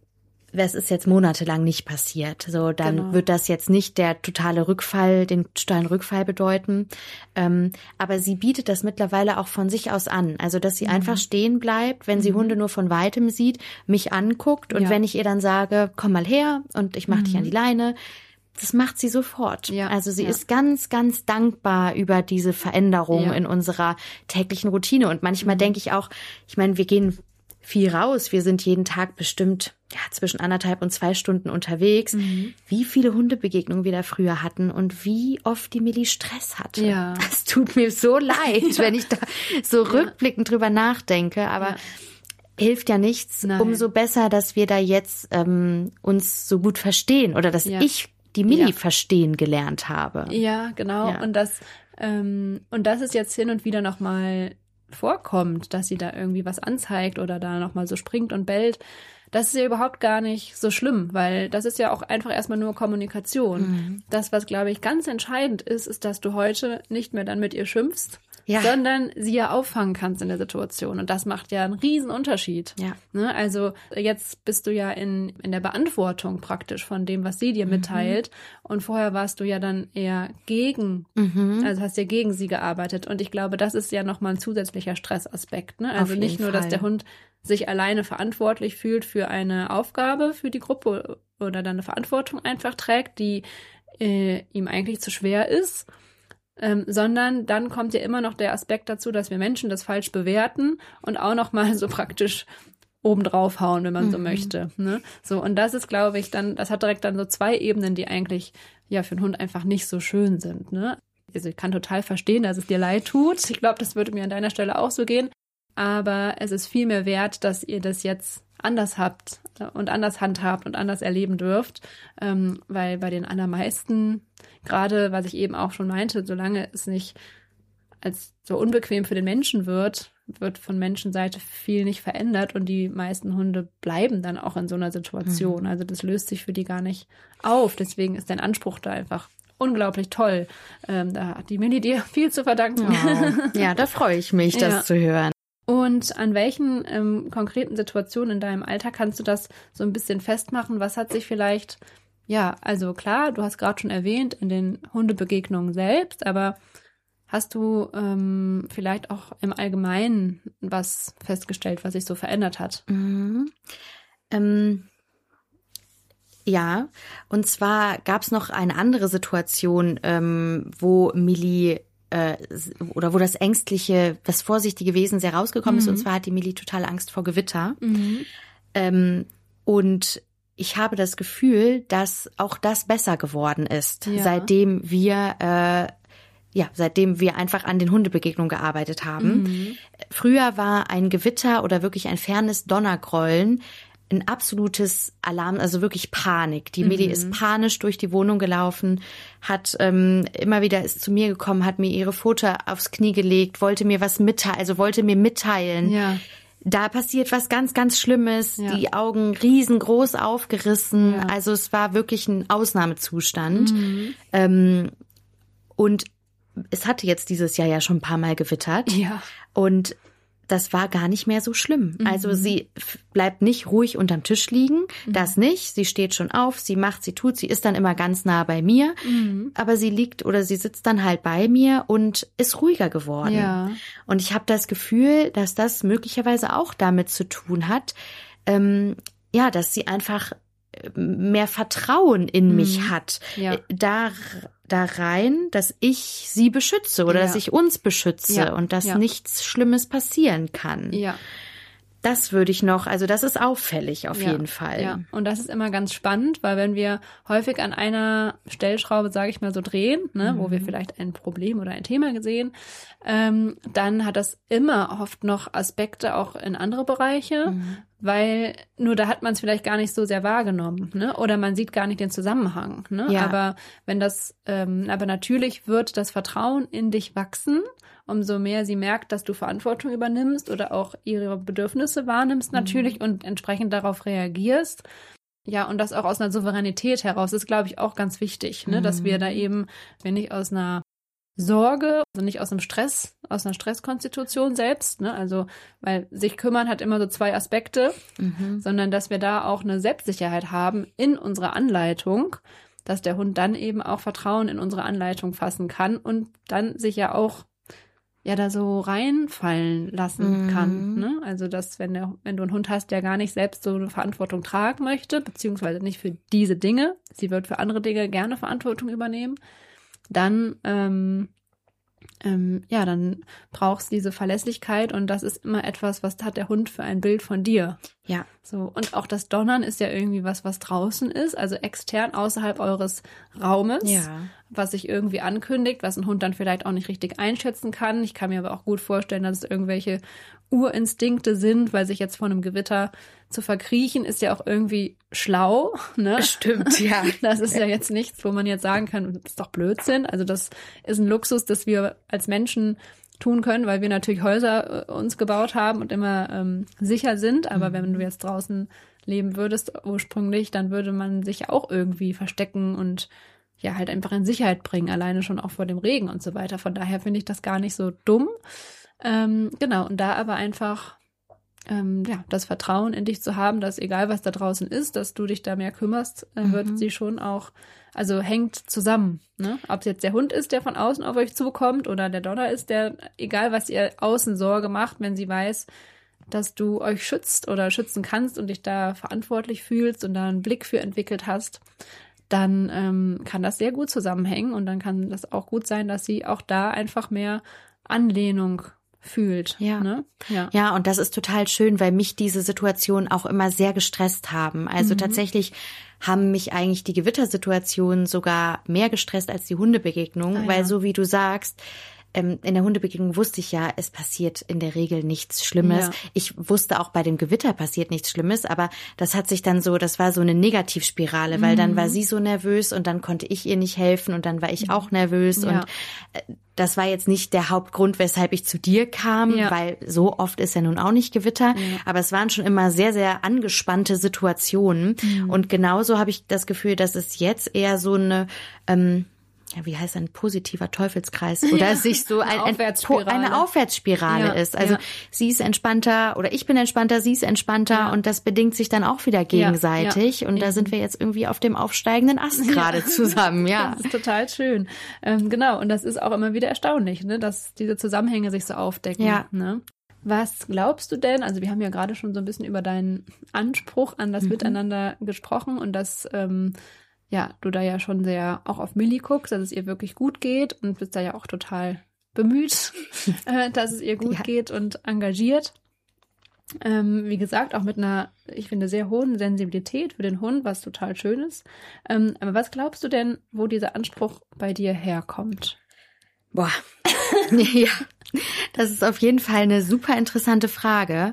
es ist jetzt monatelang nicht passiert. So, dann genau. wird das jetzt nicht der totale Rückfall, den totalen Rückfall bedeuten. Ähm, aber sie bietet das mittlerweile auch von sich aus an. Also, dass sie mhm. einfach stehen bleibt, wenn mhm. sie Hunde nur von Weitem sieht, mich anguckt und ja. wenn ich ihr dann sage, komm mal her und ich mach mhm. dich an die Leine, das macht sie sofort. Ja. Also sie ja. ist ganz, ganz dankbar über diese Veränderung ja. in unserer täglichen Routine. Und manchmal mhm. denke ich auch, ich meine, wir gehen viel raus. Wir sind jeden Tag bestimmt ja, zwischen anderthalb und zwei Stunden unterwegs. Mhm. Wie viele Hundebegegnungen wir da früher hatten und wie oft die Milli Stress hatte. Ja. Das tut mir so leid, ja. wenn ich da so ja. rückblickend drüber nachdenke. Aber ja. hilft ja nichts. Nein. Umso besser, dass wir da jetzt ähm, uns so gut verstehen oder dass ja. ich die Milli ja. verstehen gelernt habe. Ja, genau. Ja. Und das ähm, und das ist jetzt hin und wieder nochmal vorkommt, dass sie da irgendwie was anzeigt oder da nochmal so springt und bellt, das ist ja überhaupt gar nicht so schlimm, weil das ist ja auch einfach erstmal nur Kommunikation. Mhm. Das, was, glaube ich, ganz entscheidend ist, ist, dass du heute nicht mehr dann mit ihr schimpfst, ja. sondern sie ja auffangen kannst in der Situation. Und das macht ja einen riesen Unterschied. Ja. Ne? Also jetzt bist du ja in, in der Beantwortung praktisch von dem, was sie dir mhm. mitteilt. Und vorher warst du ja dann eher gegen, mhm. also hast ja gegen sie gearbeitet. Und ich glaube, das ist ja nochmal ein zusätzlicher Stressaspekt. Ne? Also nicht nur, Fall. dass der Hund sich alleine verantwortlich fühlt für eine Aufgabe für die Gruppe oder dann eine Verantwortung einfach trägt, die äh, ihm eigentlich zu schwer ist, ähm, sondern dann kommt ja immer noch der Aspekt dazu, dass wir Menschen das falsch bewerten und auch noch mal so praktisch oben drauf hauen, wenn man mhm. so möchte. Ne? So, und das ist, glaube ich, dann, das hat direkt dann so zwei Ebenen, die eigentlich ja für einen Hund einfach nicht so schön sind. Ne? Also ich kann total verstehen, dass es dir leid tut. Ich glaube, das würde mir an deiner Stelle auch so gehen. Aber es ist viel mehr wert, dass ihr das jetzt anders habt und anders handhabt und anders erleben dürft, ähm, weil bei den allermeisten, gerade was ich eben auch schon meinte, solange es nicht als so unbequem für den Menschen wird, wird von Menschenseite viel nicht verändert und die meisten Hunde bleiben dann auch in so einer Situation. Mhm. Also das löst sich für die gar nicht auf. Deswegen ist dein Anspruch da einfach unglaublich toll. Ähm, da hat die Milli dir viel zu verdanken. Oh. Ja, da freue ich mich, das ja. zu hören. Und an welchen ähm, konkreten Situationen in deinem Alltag kannst du das so ein bisschen festmachen? Was hat sich vielleicht, ja, also klar, du hast gerade schon erwähnt, in den Hundebegegnungen selbst, aber hast du ähm, vielleicht auch im Allgemeinen was festgestellt, was sich so verändert hat? Mhm. Ähm, ja, und zwar gab es noch eine andere Situation, ähm, wo Milli Äh, oder wo das Ängstliche, das Vorsichtige Wesen sehr rausgekommen mhm. ist. Und zwar hat die Milli total Angst vor Gewitter. Mhm. Ähm, und ich habe das Gefühl, dass auch das besser geworden ist, ja. seitdem wir äh, ja, seitdem wir einfach an den Hundebegegnungen gearbeitet haben. Mhm. Früher war ein Gewitter oder wirklich ein fernes Donnergrollen ein absolutes Alarm, also wirklich Panik. Die Milli mhm. ist panisch durch die Wohnung gelaufen, hat ähm, immer wieder ist zu mir gekommen, hat mir ihre Pfote aufs Knie gelegt, wollte mir was mitteilen, also wollte mir mitteilen. Ja. Da passiert was ganz, ganz Schlimmes, ja. die Augen riesengroß aufgerissen. Ja. Also es war wirklich ein Ausnahmezustand. Mhm. Ähm, und es hatte jetzt dieses Jahr ja schon ein paar Mal gewittert. Ja. Und das war gar nicht mehr so schlimm. Mhm. Also sie f- bleibt nicht ruhig unterm Tisch liegen, mhm. das nicht. Sie steht schon auf, sie macht, sie tut, sie ist dann immer ganz nah bei mir. Mhm. Aber sie liegt oder sie sitzt dann halt bei mir und ist ruhiger geworden. Ja. Und ich habe das Gefühl, dass das möglicherweise auch damit zu tun hat, ähm, ja, dass sie einfach mehr Vertrauen in mhm. mich hat. Ja. Da da rein, dass ich sie beschütze oder ja. dass ich uns beschütze ja. und dass ja. nichts Schlimmes passieren kann. Ja. Das würde ich noch, also das ist auffällig auf ja. jeden Fall. Ja. Und das ist immer ganz spannend, weil wenn wir häufig an einer Stellschraube, sage ich mal, so drehen, ne, mhm. wo wir vielleicht ein Problem oder ein Thema sehen, ähm, dann hat das immer oft noch Aspekte auch in andere Bereiche. Mhm. weil nur da hat man es vielleicht gar nicht so sehr wahrgenommen, ne? Oder man sieht gar nicht den Zusammenhang, ne? Ja. Aber wenn das, ähm, aber natürlich wird das Vertrauen in dich wachsen, umso mehr sie merkt, dass du Verantwortung übernimmst oder auch ihre Bedürfnisse wahrnimmst natürlich mhm. und entsprechend darauf reagierst. Ja, und das auch aus einer Souveränität heraus ist, glaube ich, auch ganz wichtig, ne? Mhm. Dass wir da eben, wenn nicht aus einer Sorge, also nicht aus einem Stress, aus einer Stresskonstitution selbst, ne? Also, weil sich kümmern hat immer so zwei Aspekte, mhm. sondern dass wir da auch eine Selbstsicherheit haben in unserer Anleitung, dass der Hund dann eben auch Vertrauen in unsere Anleitung fassen kann und dann sich ja auch ja da so reinfallen lassen mhm. kann, ne? Also, dass wenn der, wenn du einen Hund hast, der gar nicht selbst so eine Verantwortung tragen möchte, beziehungsweise nicht für diese Dinge, sie wird für andere Dinge gerne Verantwortung übernehmen, dann, ähm, ähm, ja, dann brauchst du diese Verlässlichkeit und das ist immer etwas, was hat der Hund für ein Bild von dir. Ja. So, und auch das Donnern ist ja irgendwie was, was draußen ist, also extern außerhalb eures Raumes, ja. was sich irgendwie ankündigt, was ein Hund dann vielleicht auch nicht richtig einschätzen kann. Ich kann mir aber auch gut vorstellen, dass es irgendwelche Urinstinkte sind, weil sich jetzt vor einem Gewitter zu verkriechen, ist ja auch irgendwie schlau, ne? Stimmt, ja. Das ist ja jetzt nichts, wo man jetzt sagen kann, das ist doch Blödsinn. Also das ist ein Luxus, das wir als Menschen tun können, weil wir natürlich Häuser äh, uns gebaut haben und immer ähm, sicher sind. Aber mhm. wenn du jetzt draußen leben würdest ursprünglich, dann würde man sich auch irgendwie verstecken und ja halt einfach in Sicherheit bringen, alleine schon auch vor dem Regen und so weiter. Von daher finde ich das gar nicht so dumm. Ähm, genau, und da aber einfach ähm, ja das Vertrauen in dich zu haben, dass egal was da draußen ist, dass du dich da mehr kümmerst, äh, mhm. wird sie schon auch, also hängt zusammen, ne? Ob es jetzt der Hund ist, der von außen auf euch zukommt oder der Donner ist, der, egal was ihr außen Sorge macht, wenn sie weiß, dass du euch schützt oder schützen kannst und dich da verantwortlich fühlst und da einen Blick für entwickelt hast, dann ähm, kann das sehr gut zusammenhängen und dann kann das auch gut sein, dass sie auch da einfach mehr Anlehnung fühlt. Ja. Ne? Ja. Ja, und das ist total schön, weil mich diese Situationen auch immer sehr gestresst haben. Also mhm. tatsächlich haben mich eigentlich die Gewittersituationen sogar mehr gestresst als die Hundebegegnung, ah, weil ja. so wie du sagst, in der Hundebegegnung wusste ich ja, es passiert in der Regel nichts Schlimmes. Ja. Ich wusste auch, bei dem Gewitter passiert nichts Schlimmes, aber das hat sich dann so, das war so eine Negativspirale, weil mhm. dann war sie so nervös und dann konnte ich ihr nicht helfen und dann war ich auch nervös ja. und das war jetzt nicht der Hauptgrund, weshalb ich zu dir kam, ja. weil so oft ist ja nun auch nicht Gewitter, ja. aber es waren schon immer sehr, sehr angespannte Situationen mhm. und genauso habe ich das Gefühl, dass es jetzt eher so eine ähm, ja, wie heißt ein positiver Teufelskreis oder ja, sich so ein, eine Aufwärtsspirale, eine Aufwärtsspirale ja, ist. Also ja. sie ist entspannter oder ich bin entspannter, sie ist entspannter ja. und das bedingt sich dann auch wieder gegenseitig ja, ja. und da sind wir jetzt irgendwie auf dem aufsteigenden Ast gerade ja. zusammen. Ja, das ist total schön. Ähm, genau, und das ist auch immer wieder erstaunlich, ne, dass diese Zusammenhänge sich so aufdecken. Ja. Ne? Was glaubst du denn, also wir haben ja gerade schon so ein bisschen über deinen Anspruch an das mhm. Miteinander gesprochen und das ähm, ja, du da ja schon sehr auch auf Millie guckst, dass es ihr wirklich gut geht und bist da ja auch total bemüht, äh, dass es ihr gut ja. geht und engagiert. Ähm, wie gesagt, auch mit einer, ich finde, sehr hohen Sensibilität für den Hund, was total schön ist. Ähm, aber was glaubst du denn, wo dieser Anspruch bei dir herkommt? Boah, ja, das ist auf jeden Fall eine super interessante Frage.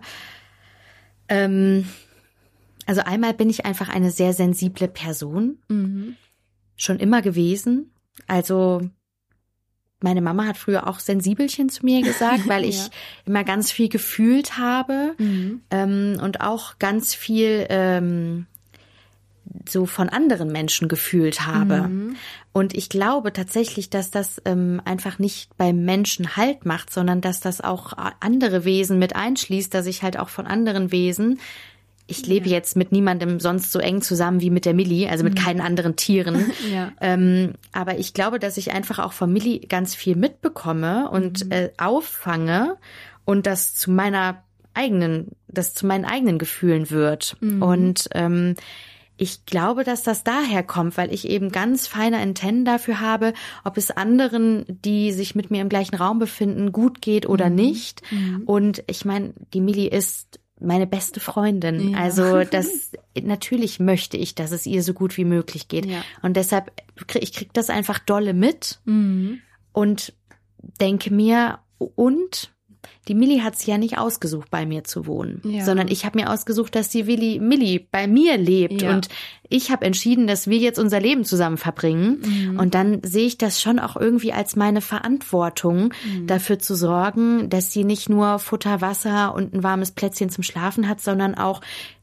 Ähm... Also einmal bin ich einfach eine sehr sensible Person, mhm. schon immer gewesen. Also meine Mama hat früher auch Sensibelchen zu mir gesagt, weil ich ja. immer ganz viel gefühlt habe mhm. ähm, und auch ganz viel ähm, so von anderen Menschen gefühlt habe. Mhm. Und ich glaube tatsächlich, dass das ähm, einfach nicht beim Menschen Halt macht, sondern dass das auch andere Wesen mit einschließt, dass ich halt auch von anderen Wesen Ich lebe ja. jetzt mit niemandem sonst so eng zusammen wie mit der Millie, also mit mhm. keinen anderen Tieren. ja. ähm, aber ich glaube, dass ich einfach auch von Millie ganz viel mitbekomme und mhm. äh, auffange und das zu meiner eigenen, das zu meinen eigenen Gefühlen wird. Mhm. Und ähm, ich glaube, dass das daher kommt, weil ich eben ganz feine Antennen dafür habe, ob es anderen, die sich mit mir im gleichen Raum befinden, gut geht oder mhm. nicht. Mhm. Und ich meine, die Millie ist meine beste Freundin. Ja. Also das natürlich möchte ich, dass es ihr so gut wie möglich geht. Ja. Und deshalb, ich krieg das einfach dolle mit mhm. und denke mir, und die Milli hat es ja nicht ausgesucht, bei mir zu wohnen, ja. sondern ich habe mir ausgesucht, dass die Willi, Milli bei mir lebt ja. und ich habe entschieden, dass wir jetzt unser Leben zusammen verbringen mhm. und dann sehe ich das schon auch irgendwie als meine Verantwortung, mhm. dafür zu sorgen, dass sie nicht nur Futter, Wasser und ein warmes Plätzchen zum Schlafen hat, sondern auch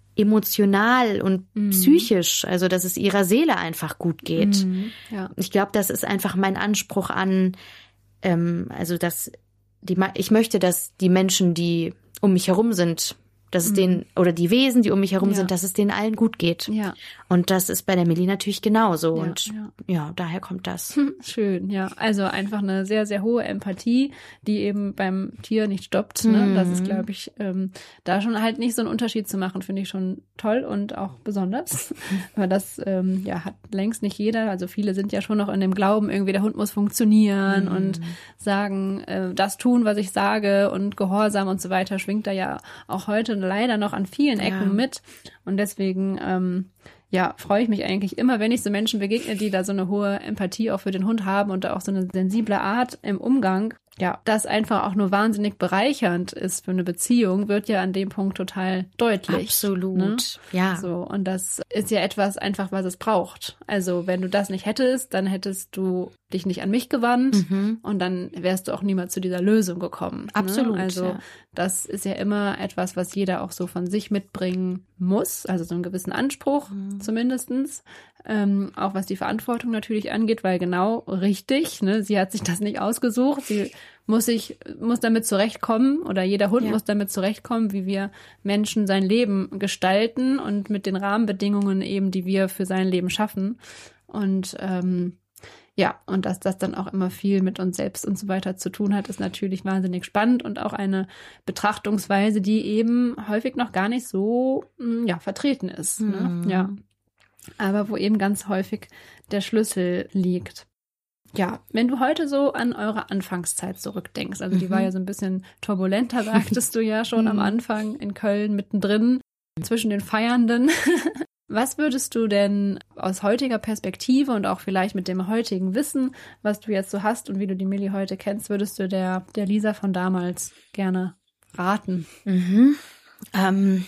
emotional und mhm. psychisch, also dass es ihrer Seele einfach gut geht. Mhm. Ja. Ich glaube, das ist einfach mein Anspruch an, ähm, also dass die, ich möchte, dass die Menschen, die um mich herum sind, dass es mhm. denen, oder die Wesen, die um mich herum ja. sind, dass es denen allen gut geht. Ja. Und das ist bei der Milli natürlich genauso. Ja, und ja. ja, daher kommt das. Schön, ja. Also einfach eine sehr, sehr hohe Empathie, die eben beim Tier nicht stoppt. Ne? Mhm. Das ist, glaube ich, ähm, da schon halt nicht so einen Unterschied zu machen, finde ich schon toll und auch besonders. Aber das ähm, ja, hat längst nicht jeder. Also viele sind ja schon noch in dem Glauben, irgendwie der Hund muss funktionieren mhm. und sagen, äh, das tun, was ich sage und Gehorsam und so weiter, schwingt da ja auch heute leider noch an vielen Ecken ja. mit. Und deswegen ähm, ja, freue ich mich eigentlich immer, wenn ich so Menschen begegne, die da so eine hohe Empathie auch für den Hund haben und da auch so eine sensible Art im Umgang. Ja, das einfach auch nur wahnsinnig bereichernd ist für eine Beziehung, wird ja an dem Punkt total deutlich. Absolut, ne? ja. So, und das ist ja etwas einfach, was es braucht. Also wenn du das nicht hättest, dann hättest du dich nicht an mich gewandt Mhm. und dann wärst du auch niemals zu dieser Lösung gekommen. Absolut, Ne? Also ja. das ist ja immer etwas, was jeder auch so von sich mitbringen muss, also so einen gewissen Anspruch Mhm. zumindestens. Ähm, auch was die Verantwortung natürlich angeht, weil genau richtig, ne, sie hat sich das nicht ausgesucht, sie muss sich, muss damit zurechtkommen oder jeder Hund Ja. muss damit zurechtkommen, wie wir Menschen sein Leben gestalten und mit den Rahmenbedingungen eben, die wir für sein Leben schaffen. Und ähm, ja, und dass das dann auch immer viel mit uns selbst und so weiter zu tun hat, ist natürlich wahnsinnig spannend und auch eine Betrachtungsweise, die eben häufig noch gar nicht so ja, vertreten ist. Mhm. Ne? Ja. Aber wo eben ganz häufig der Schlüssel liegt. Ja, wenn du heute so an eure Anfangszeit zurückdenkst, also die Mhm. war ja so ein bisschen turbulenter, sagtest du ja schon am Anfang in Köln mittendrin, zwischen den Feiernden. Was würdest du denn aus heutiger Perspektive und auch vielleicht mit dem heutigen Wissen, was du jetzt so hast und wie du die Milli heute kennst, würdest du der, der Lisa von damals gerne raten? Mhm. Ähm,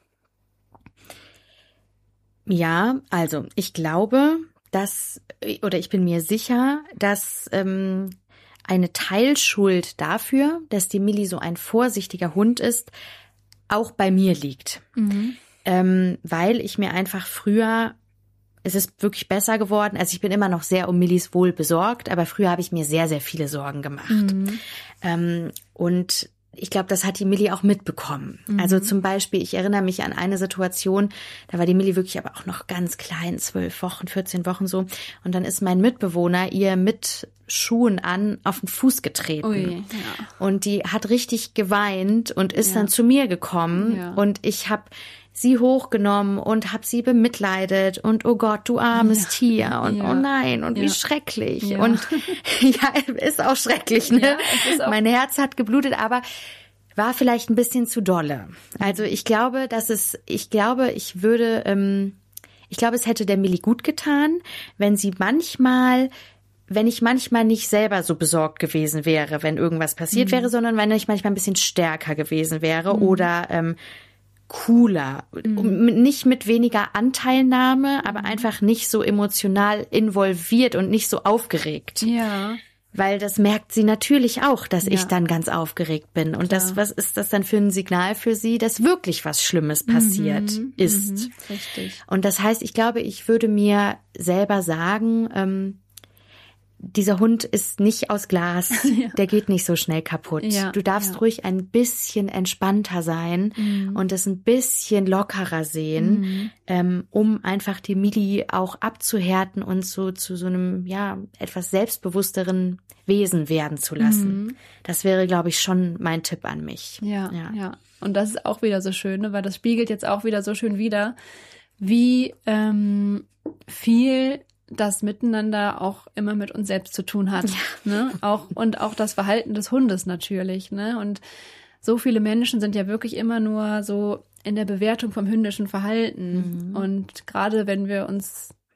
ja, also ich glaube, dass, oder ich bin mir sicher, dass ähm, eine Teilschuld dafür, dass die Milli so ein vorsichtiger Hund ist, auch bei mir liegt. Mhm. Ähm, weil ich mir einfach früher, es ist wirklich besser geworden, also ich bin immer noch sehr um Millis Wohl besorgt, aber früher habe ich mir sehr, sehr viele Sorgen gemacht. Mhm. Ähm, und ich glaube, das hat die Milli auch mitbekommen. Mhm. Also zum Beispiel, ich erinnere mich an eine Situation, da war die Milli wirklich aber auch noch ganz klein, zwölf Wochen, vierzehn Wochen so. Und dann ist mein Mitbewohner ihr mit Schuhen an auf den Fuß getreten. Ui, ja. Und die hat richtig geweint und ist Ja. dann zu mir gekommen. Ja. Und ich habe sie hochgenommen und habe sie bemitleidet und oh Gott, du armes Ja. Tier und Ja. oh nein und Ja. wie schrecklich. Ja. Und ja, ist auch schrecklich, ne? Ja, es ist auch- Mein Herz hat geblutet, aber war vielleicht ein bisschen zu dolle. Also ich glaube, dass es, ich glaube, ich würde, ähm, ich glaube, es hätte der Milli gut getan, wenn sie manchmal, wenn ich manchmal nicht selber so besorgt gewesen wäre, wenn irgendwas passiert Mhm. wäre, sondern wenn ich manchmal ein bisschen stärker gewesen wäre mhm. oder ähm, cooler, Mhm. um, nicht mit weniger Anteilnahme, aber einfach nicht so emotional involviert und nicht so aufgeregt. Ja. Weil das merkt sie natürlich auch, dass Ja. ich dann ganz aufgeregt bin. Und Klar. das, was ist das dann für ein Signal für sie, dass wirklich was Schlimmes passiert Mhm. ist? Mhm. Richtig. Und das heißt, ich glaube, ich würde mir selber sagen, ähm, dieser Hund ist nicht aus Glas, Ja. der geht nicht so schnell kaputt. Ja, Du darfst ja. ruhig ein bisschen entspannter sein Mhm. und es ein bisschen lockerer sehen, Mhm. ähm, um einfach die Milli auch abzuhärten und so zu so einem, ja, etwas selbstbewussteren Wesen werden zu lassen. Mhm. Das wäre, glaube ich, schon mein Tipp an mich. Ja, Ja. ja, Und das ist auch wieder so schön, ne? Weil das spiegelt jetzt auch wieder so schön wider, wie ähm, viel das Miteinander auch immer mit uns selbst zu tun hat. Ne? Auch, und auch das Verhalten des Hundes natürlich. Ne? Und so viele Menschen sind ja wirklich immer nur so in der Bewertung vom hündischen Verhalten. Mhm. Und gerade wenn wir uns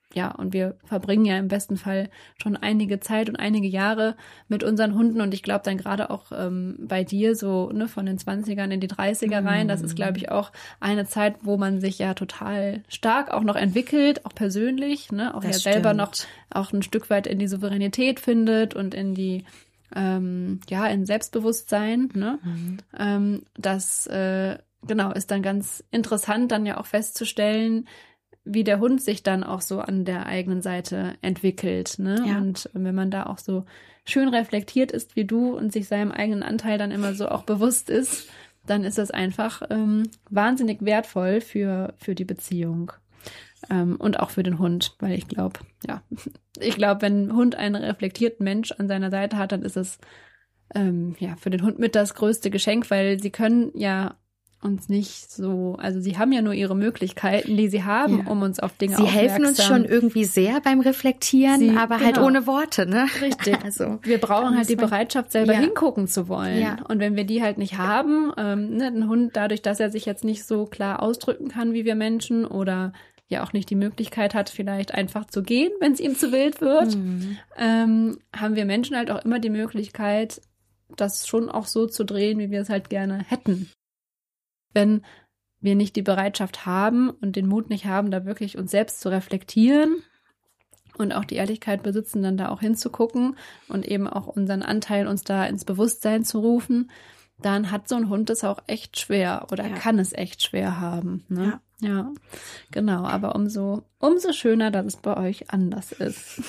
ja, und wir verbringen ja im besten Fall schon einige Zeit und einige Jahre mit unseren Hunden. Und ich glaube dann gerade auch ähm, bei dir so ne, von den zwanzigern in die dreißiger rein, das ist, glaube ich, auch eine Zeit, wo man sich ja total stark auch noch entwickelt, auch persönlich, ne, auch Das ja selber stimmt. noch auch ein Stück weit in die Souveränität findet und in die ähm, ja, in Selbstbewusstsein, ne, Mhm. ähm, das äh, genau ist dann ganz interessant, dann ja auch festzustellen, wie der Hund sich dann auch so an der eigenen Seite entwickelt, ne? Ja. Und wenn man da auch so schön reflektiert ist wie du und sich seinem eigenen Anteil dann immer so auch bewusst ist, dann ist das einfach ähm, wahnsinnig wertvoll für, für die Beziehung. Ähm, und auch für den Hund, weil ich glaube, ja, ich glaube, wenn ein Hund einen reflektierten Mensch an seiner Seite hat, dann ist es ähm, ja für den Hund mit das größte Geschenk, weil sie können ja uns nicht so, also sie haben ja nur ihre Möglichkeiten, die sie haben, Ja. um uns auf Dinge Sie helfen uns aufmerksam- schon irgendwie sehr beim Reflektieren, Sie- aber halt genau. ohne Worte, ne? Richtig. Also, Wir brauchen halt die muss man- Bereitschaft, selber Ja. hingucken zu wollen. Ja. Und wenn wir die halt nicht haben, ähm, ne, ein Hund, dadurch, dass er sich jetzt nicht so klar ausdrücken kann wie wir Menschen oder ja auch nicht die Möglichkeit hat, vielleicht einfach zu gehen, wenn es ihm zu wild wird, Mhm. ähm, haben wir Menschen halt auch immer die Möglichkeit, das schon auch so zu drehen, wie wir es halt gerne hätten. Wenn wir nicht die Bereitschaft haben und den Mut nicht haben, da wirklich uns selbst zu reflektieren und auch die Ehrlichkeit besitzen, dann da auch hinzugucken und eben auch unseren Anteil uns da ins Bewusstsein zu rufen, dann hat so ein Hund es auch echt schwer oder Ja. kann es echt schwer haben. Ne? Ja. ja, genau. Aber umso, umso schöner, dass es bei euch anders ist.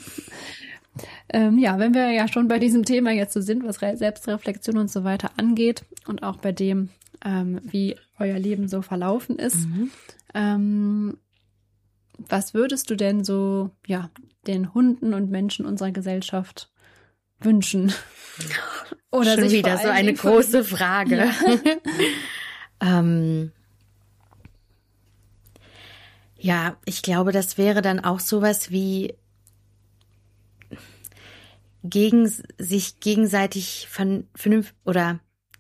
ähm, ja, wenn wir ja schon bei diesem Thema jetzt so sind, was Re- Selbstreflexion und so weiter angeht und auch bei dem, ähm, wie euer Leben so verlaufen ist, Mhm. ähm, was würdest du denn so, ja, den Hunden und Menschen unserer Gesellschaft wünschen? Oder Schon sich wieder vor so allen eine Dingen von- große Frage. Ja. ähm, ja, ich glaube, das wäre dann auch sowas wie gegen sich gegenseitig von vernünftig oder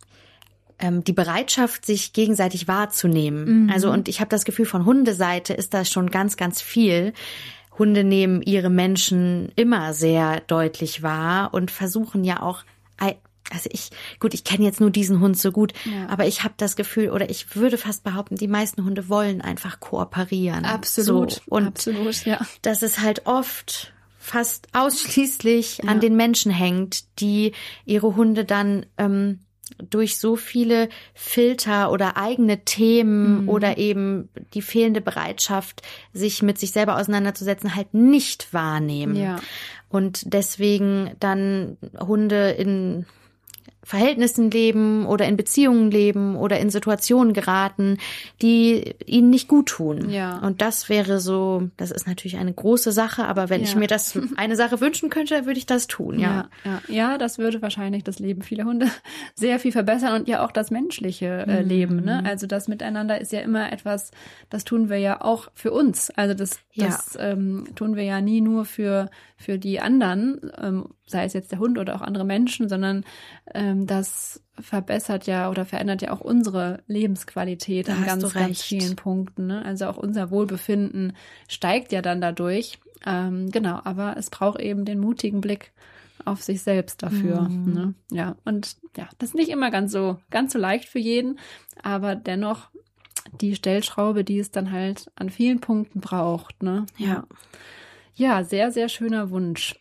ähm, die Bereitschaft, sich gegenseitig wahrzunehmen. Mhm. Also und ich habe das Gefühl, von Hundeseite ist da schon ganz, ganz viel. Hunde nehmen ihre Menschen immer sehr deutlich wahr und versuchen ja auch, also ich, gut, ich kenne jetzt nur diesen Hund so gut, Ja. aber ich habe das Gefühl, oder ich würde fast behaupten, die meisten Hunde wollen einfach kooperieren. Absolut, So. Und absolut, ja. dass es halt oft fast ausschließlich Ja. an den Menschen hängt, die ihre Hunde dann ähm, durch so viele Filter oder eigene Themen Mhm. oder eben die fehlende Bereitschaft, sich mit sich selber auseinanderzusetzen, halt nicht wahrnehmen. Ja. Und deswegen dann Hunde in Verhältnissen leben oder in Beziehungen leben oder in Situationen geraten, die ihnen nicht gut tun. Ja. Und das wäre so, das ist natürlich eine große Sache, aber wenn Ja. ich mir das eine Sache wünschen könnte, würde ich das tun, ja. Ja, ja, ja, das würde wahrscheinlich das Leben vieler Hunde sehr viel verbessern und ja auch das menschliche äh, Mhm. Leben. Ne? Also das Miteinander ist ja immer etwas, das tun wir ja auch für uns. Also das, Ja. das ähm, tun wir ja nie nur für für die anderen, ähm, sei es jetzt der Hund oder auch andere Menschen, sondern ähm, das verbessert ja oder verändert ja auch unsere Lebensqualität Da an hast ganz, du ganz recht. vielen Punkten. Ne? Also auch unser Wohlbefinden steigt ja dann dadurch. Ähm, genau, aber es braucht eben den mutigen Blick auf sich selbst dafür. Mhm. Ne? Ja, und ja, das ist nicht immer ganz so, ganz so leicht für jeden, aber dennoch die Stellschraube, die es dann halt an vielen Punkten braucht. Ne? Ja. Ja, sehr, sehr schöner Wunsch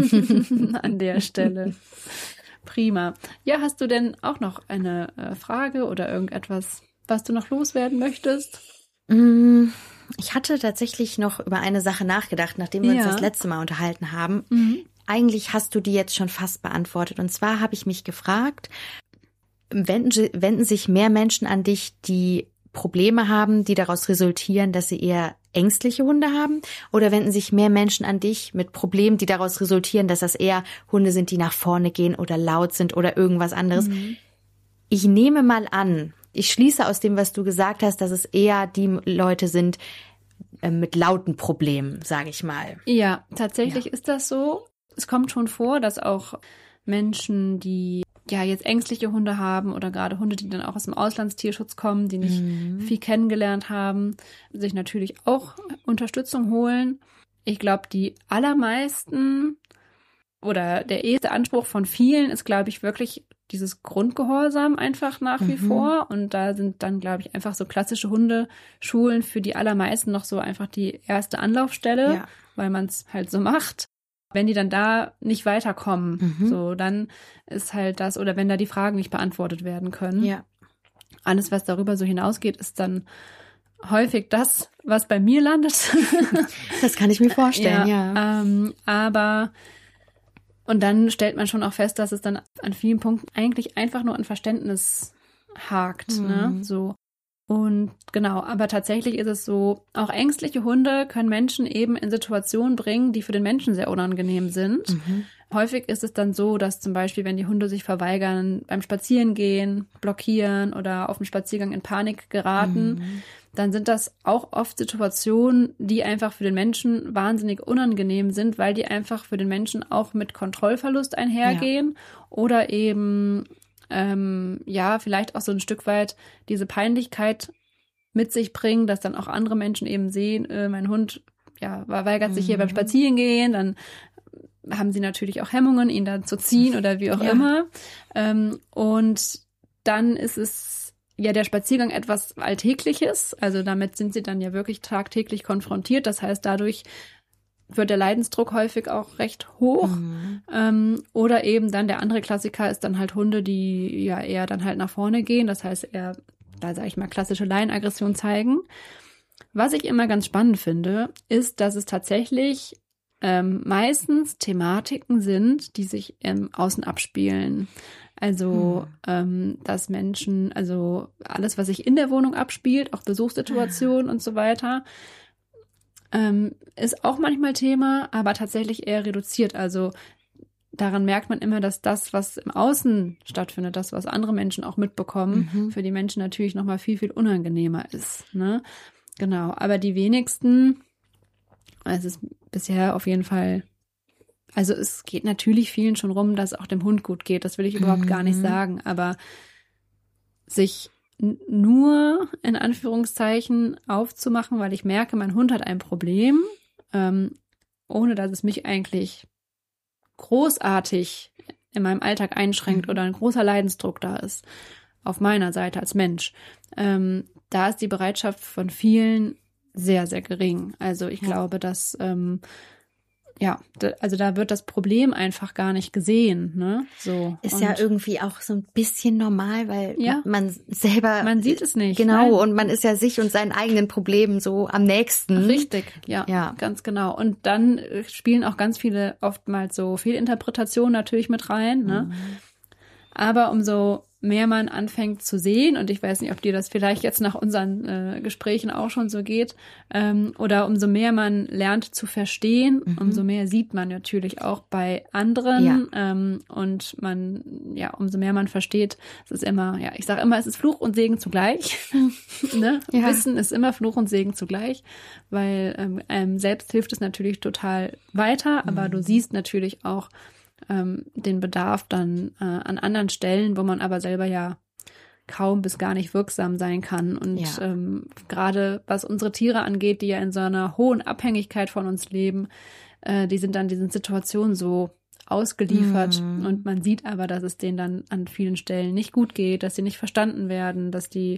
an der Stelle. Prima. Ja, hast du denn auch noch eine äh, Frage oder irgendetwas, was du noch loswerden möchtest? Mm, Ich hatte tatsächlich noch über eine Sache nachgedacht, nachdem wir Ja. uns das letzte Mal unterhalten haben. Mhm. Eigentlich hast du die jetzt schon fast beantwortet. Und zwar habe ich mich gefragt, wenden, si- wenden sich mehr Menschen an dich, die Probleme haben, die daraus resultieren, dass sie eher ängstliche Hunde haben? Oder wenden sich mehr Menschen an dich mit Problemen, die daraus resultieren, dass das eher Hunde sind, die nach vorne gehen oder laut sind oder irgendwas anderes? Mhm. Ich nehme mal an, ich schließe aus dem, was du gesagt hast, dass es eher die Leute sind äh, mit lauten Problemen, sage ich mal. Ja, tatsächlich ist das so. Es kommt schon vor, dass auch Menschen, die ja jetzt ängstliche Hunde haben oder gerade Hunde, die dann auch aus dem Auslandstierschutz kommen, die nicht Mhm. viel kennengelernt haben, sich natürlich auch Unterstützung holen. ich glaube, die allermeisten oder der erste Anspruch von vielen ist, glaube ich, wirklich dieses Grundgehorsam einfach nach wie mhm. vor. Und da sind dann, glaube ich, einfach so klassische Hundeschulen für die allermeisten noch so einfach die erste Anlaufstelle, ja. weil man es halt so macht. Wenn die dann da nicht weiterkommen, mhm. so, dann ist halt das, oder wenn da die Fragen nicht beantwortet werden können. Ja. Alles, was darüber so hinausgeht, ist dann häufig das, was bei mir landet. Das kann ich mir vorstellen, ja. ja. Ähm, aber und dann stellt man schon auch fest, dass es dann an vielen Punkten eigentlich einfach nur an Verständnis hakt, mhm. ne? So. Und genau, aber tatsächlich ist es so, auch ängstliche Hunde können Menschen eben in Situationen bringen, die für den Menschen sehr unangenehm sind. Mhm. Häufig ist es dann so, dass zum Beispiel, wenn die Hunde sich verweigern, beim Spazierengehen, blockieren oder auf dem Spaziergang in Panik geraten, mhm. dann sind das auch oft Situationen, die einfach für den Menschen wahnsinnig unangenehm sind, weil die einfach für den Menschen auch mit Kontrollverlust einhergehen ja. oder eben ähm, ja vielleicht auch so ein Stück weit diese Peinlichkeit mit sich bringen, dass dann auch andere Menschen eben sehen, äh, mein Hund ja weigert sich mhm. hier beim Spazierengehen, dann haben sie natürlich auch Hemmungen, ihn dann zu ziehen oder wie auch ja. immer. Ähm, und dann ist es ja der Spaziergang etwas Alltägliches. Also damit sind sie dann ja wirklich tagtäglich konfrontiert. Das heißt, dadurch wird der Leidensdruck häufig auch recht hoch. Mhm. Ähm, oder eben dann der andere Klassiker ist dann halt Hunde, die ja eher dann halt nach vorne gehen. Das heißt, eher, da sage ich mal, klassische Laienaggression zeigen. Was ich immer ganz spannend finde, ist, dass es tatsächlich Ähm, meistens Thematiken sind, die sich im Außen abspielen. Also, hm. ähm, dass Menschen, also alles, was sich in der Wohnung abspielt, auch Besuchssituationen und so weiter, ähm, ist auch manchmal Thema, aber tatsächlich eher reduziert. Also daran merkt man immer, dass das, was im Außen stattfindet, das, was andere Menschen auch mitbekommen, mhm. für die Menschen natürlich nochmal viel, viel unangenehmer ist. Ne? Genau, aber die wenigsten, es ist bisher auf jeden Fall, also es geht natürlich vielen schon rum, dass auch dem Hund gut geht. Das will ich überhaupt mhm. gar nicht sagen. Aber sich n- nur in Anführungszeichen aufzumachen, weil ich merke, mein Hund hat ein Problem, ähm, ohne dass es mich eigentlich großartig in meinem Alltag einschränkt mhm. oder ein großer Leidensdruck da ist, auf meiner Seite als Mensch. Ähm, da ist die Bereitschaft von vielen sehr, sehr gering. Also ich ja. glaube, dass, ähm, ja, d- also da wird das Problem einfach gar nicht gesehen, ne? So. Ist und ja irgendwie auch so ein bisschen normal, weil ja. man selber... Man sieht es nicht. Genau, Nein. und man ist ja sich und seinen eigenen Problemen so am nächsten. Richtig, ja, ja, ganz genau. Und dann spielen auch ganz viele oftmals so Fehlinterpretationen natürlich mit rein, ne? Mhm. Aber umso mehr man anfängt zu sehen, und ich weiß nicht, ob dir das vielleicht jetzt nach unseren äh, Gesprächen auch schon so geht, ähm, oder umso mehr man lernt zu verstehen, mhm. umso mehr sieht man natürlich auch bei anderen ja. ähm, und man, ja, umso mehr man versteht, es ist immer, ja, ich sage immer, es ist Fluch und Segen zugleich. ne? Ja. Wissen ist immer Fluch und Segen zugleich, weil ähm, einem selbst hilft es natürlich total weiter, aber mhm. du siehst natürlich auch ähm, den Bedarf dann äh, an anderen Stellen, wo man aber selber ja kaum bis gar nicht wirksam sein kann. Und ja. ähm, gerade was unsere Tiere angeht, die ja in so einer hohen Abhängigkeit von uns leben, äh, die sind dann diesen Situationen so ausgeliefert. Mhm. Und man sieht aber, dass es denen dann an vielen Stellen nicht gut geht, dass sie nicht verstanden werden, dass die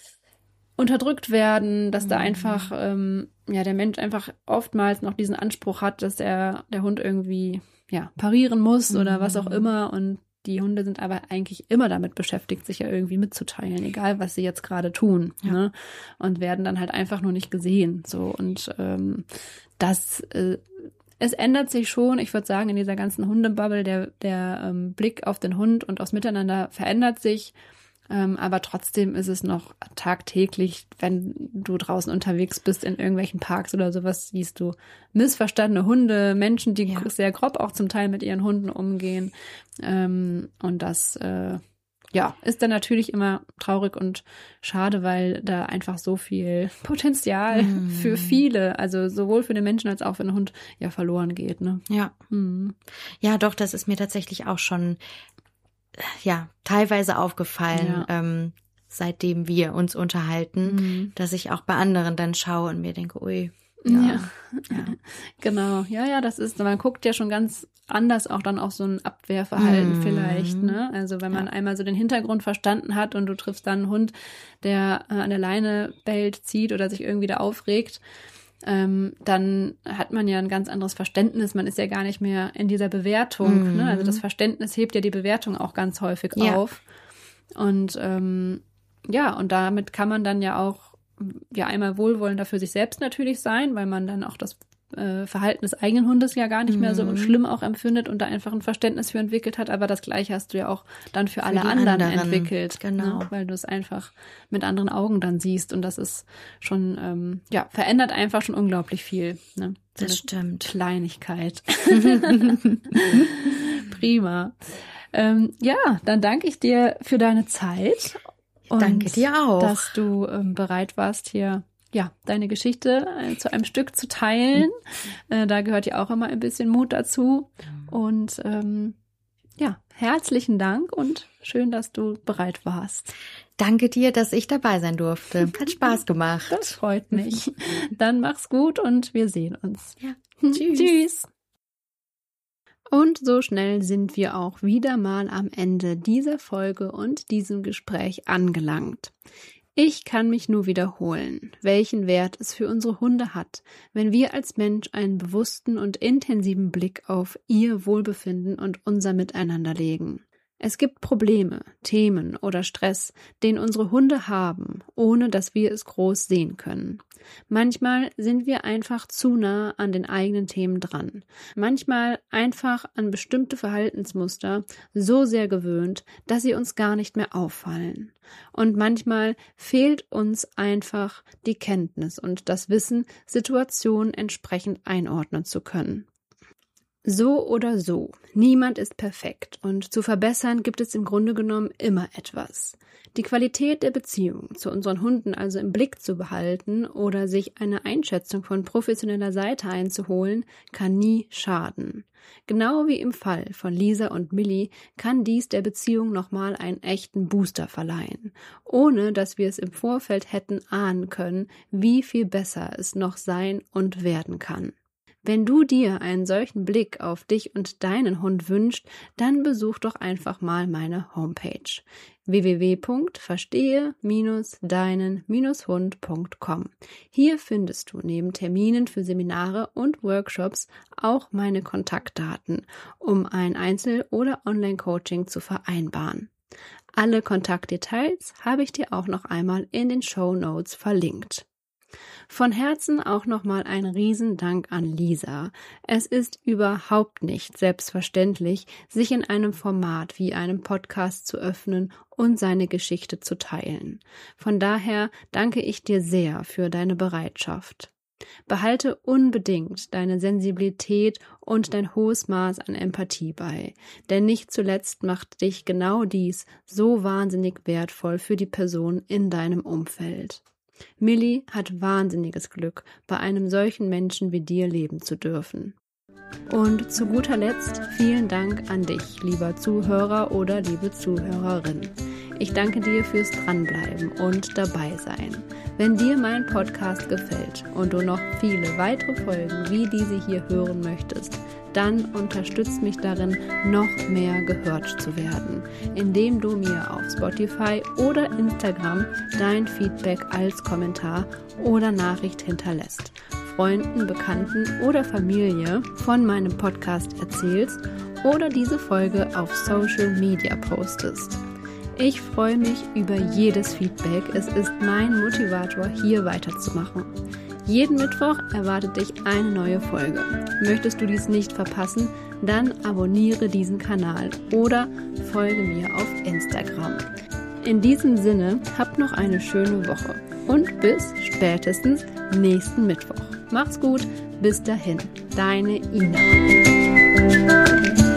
unterdrückt werden, dass mhm. da einfach, ähm, ja, der Mensch einfach oftmals noch diesen Anspruch hat, dass der, der Hund irgendwie ja, parieren muss mhm. oder was auch immer. Und die Hunde sind aber eigentlich immer damit beschäftigt, sich ja irgendwie mitzuteilen, egal was sie jetzt gerade tun. Ja. Ne? Und werden dann halt einfach nur nicht gesehen. So und ähm, das, äh, es ändert sich schon, ich würde sagen, in dieser ganzen Hundebubble, der, der ähm, Blick auf den Hund und aufs Miteinander verändert sich. Ähm, aber trotzdem ist es noch tagtäglich, wenn du draußen unterwegs bist in irgendwelchen Parks oder sowas, siehst du missverstandene Hunde, Menschen, die ja. sehr grob auch zum Teil mit ihren Hunden umgehen. Ähm, und das äh, ja ist dann natürlich immer traurig und schade, weil da einfach so viel Potenzial mm. für viele, also sowohl für den Menschen als auch für den Hund, ja verloren geht. Ne? Ja. Mm. Ja, doch, das ist mir tatsächlich auch schon ja, teilweise aufgefallen, ja. ähm, seitdem wir uns unterhalten, mhm. dass ich auch bei anderen dann schaue und mir denke, ui, Ja. ja. ja. Genau. Ja, ja, das ist, man guckt ja schon ganz anders auch dann auf so ein Abwehrverhalten mm. vielleicht, ne? Also wenn man ja. einmal so den Hintergrund verstanden hat und du triffst dann einen Hund, der äh, an der Leine bellt, zieht oder sich irgendwie da aufregt, ähm, dann hat man ja ein ganz anderes Verständnis. Man ist ja gar nicht mehr in dieser Bewertung, mm. ne? Also das Verständnis hebt ja die Bewertung auch ganz häufig ja. auf. Und ähm, ja, und damit kann man dann ja auch ja einmal wohlwollender für sich selbst natürlich sein, weil man dann auch das äh, Verhalten des eigenen Hundes ja gar nicht mehr so mhm. schlimm auch empfindet und da einfach ein Verständnis für entwickelt hat. Aber das Gleiche hast du ja auch dann für, für alle anderen, anderen entwickelt. Genau. Ne? Weil du es einfach mit anderen Augen dann siehst. Und das ist schon, ähm, ja, verändert einfach schon unglaublich viel. Ne? So das stimmt. Kleinigkeit. Prima. Ähm, ja, dann danke ich dir für deine Zeit. Und danke dir auch. Dass du ähm, bereit warst, hier ja deine Geschichte äh, zu einem Stück zu teilen. Mhm. Äh, da gehört ja auch immer ein bisschen Mut dazu. Und ähm, ja, herzlichen Dank und schön, dass du bereit warst. Danke dir, dass ich dabei sein durfte. Hat Spaß gemacht. Das freut mich. Dann mach's gut und wir sehen uns. Ja. Tschüss. Tschüss. Und so schnell sind wir auch wieder mal am Ende dieser Folge und diesem Gespräch angelangt. Ich kann mich nur wiederholen, welchen Wert es für unsere Hunde hat, wenn wir als Mensch einen bewussten und intensiven Blick auf ihr Wohlbefinden und unser Miteinander legen. Es gibt Probleme, Themen oder Stress, den unsere Hunde haben, ohne dass wir es groß sehen können. Manchmal sind wir einfach zu nah an den eigenen Themen dran. Manchmal einfach an bestimmte Verhaltensmuster so sehr gewöhnt, dass sie uns gar nicht mehr auffallen. Und manchmal fehlt uns einfach die Kenntnis und das Wissen, Situationen entsprechend einordnen zu können. So oder so, niemand ist perfekt und zu verbessern gibt es im Grunde genommen immer etwas. Die Qualität der Beziehung zu unseren Hunden also im Blick zu behalten oder sich eine Einschätzung von professioneller Seite einzuholen, kann nie schaden. Genau wie im Fall von Lisa und Millie kann dies der Beziehung nochmal einen echten Booster verleihen, ohne dass wir es im Vorfeld hätten ahnen können, wie viel besser es noch sein und werden kann. Wenn du dir einen solchen Blick auf dich und deinen Hund wünschst, dann besuch doch einfach mal meine Homepage w w w punkt verstehe deinen hund punkt com. Hier findest du neben Terminen für Seminare und Workshops auch meine Kontaktdaten, um ein Einzel- oder Online-Coaching zu vereinbaren. Alle Kontaktdetails habe ich dir auch noch einmal in den Shownotes verlinkt. Von Herzen auch nochmal ein Riesendank an Lisa. Es ist überhaupt nicht selbstverständlich, sich in einem Format wie einem Podcast zu öffnen und seine Geschichte zu teilen. Von daher danke ich dir sehr für deine Bereitschaft. Behalte unbedingt deine Sensibilität und dein hohes Maß an Empathie bei, denn nicht zuletzt macht dich genau dies so wahnsinnig wertvoll für die Person in deinem Umfeld. Millie hat wahnsinniges Glück, bei einem solchen Menschen wie dir leben zu dürfen. Und zu guter Letzt vielen Dank an dich, lieber Zuhörer oder liebe Zuhörerin. Ich danke dir fürs Dranbleiben und dabei sein. Wenn dir mein Podcast gefällt und du noch viele weitere Folgen wie diese hier hören möchtest, dann unterstützt mich darin, noch mehr gehört zu werden, indem du mir auf Spotify oder Instagram dein Feedback als Kommentar oder Nachricht hinterlässt, Freunden, Bekannten oder Familie von meinem Podcast erzählst oder diese Folge auf Social Media postest. Ich freue mich über jedes Feedback. Es ist mein Motivator, hier weiterzumachen. Jeden Mittwoch erwartet dich eine neue Folge. Möchtest du dies nicht verpassen, dann abonniere diesen Kanal oder folge mir auf Instagram. In diesem Sinne, habt noch eine schöne Woche und bis spätestens nächsten Mittwoch. Macht's gut, bis dahin, deine Ina.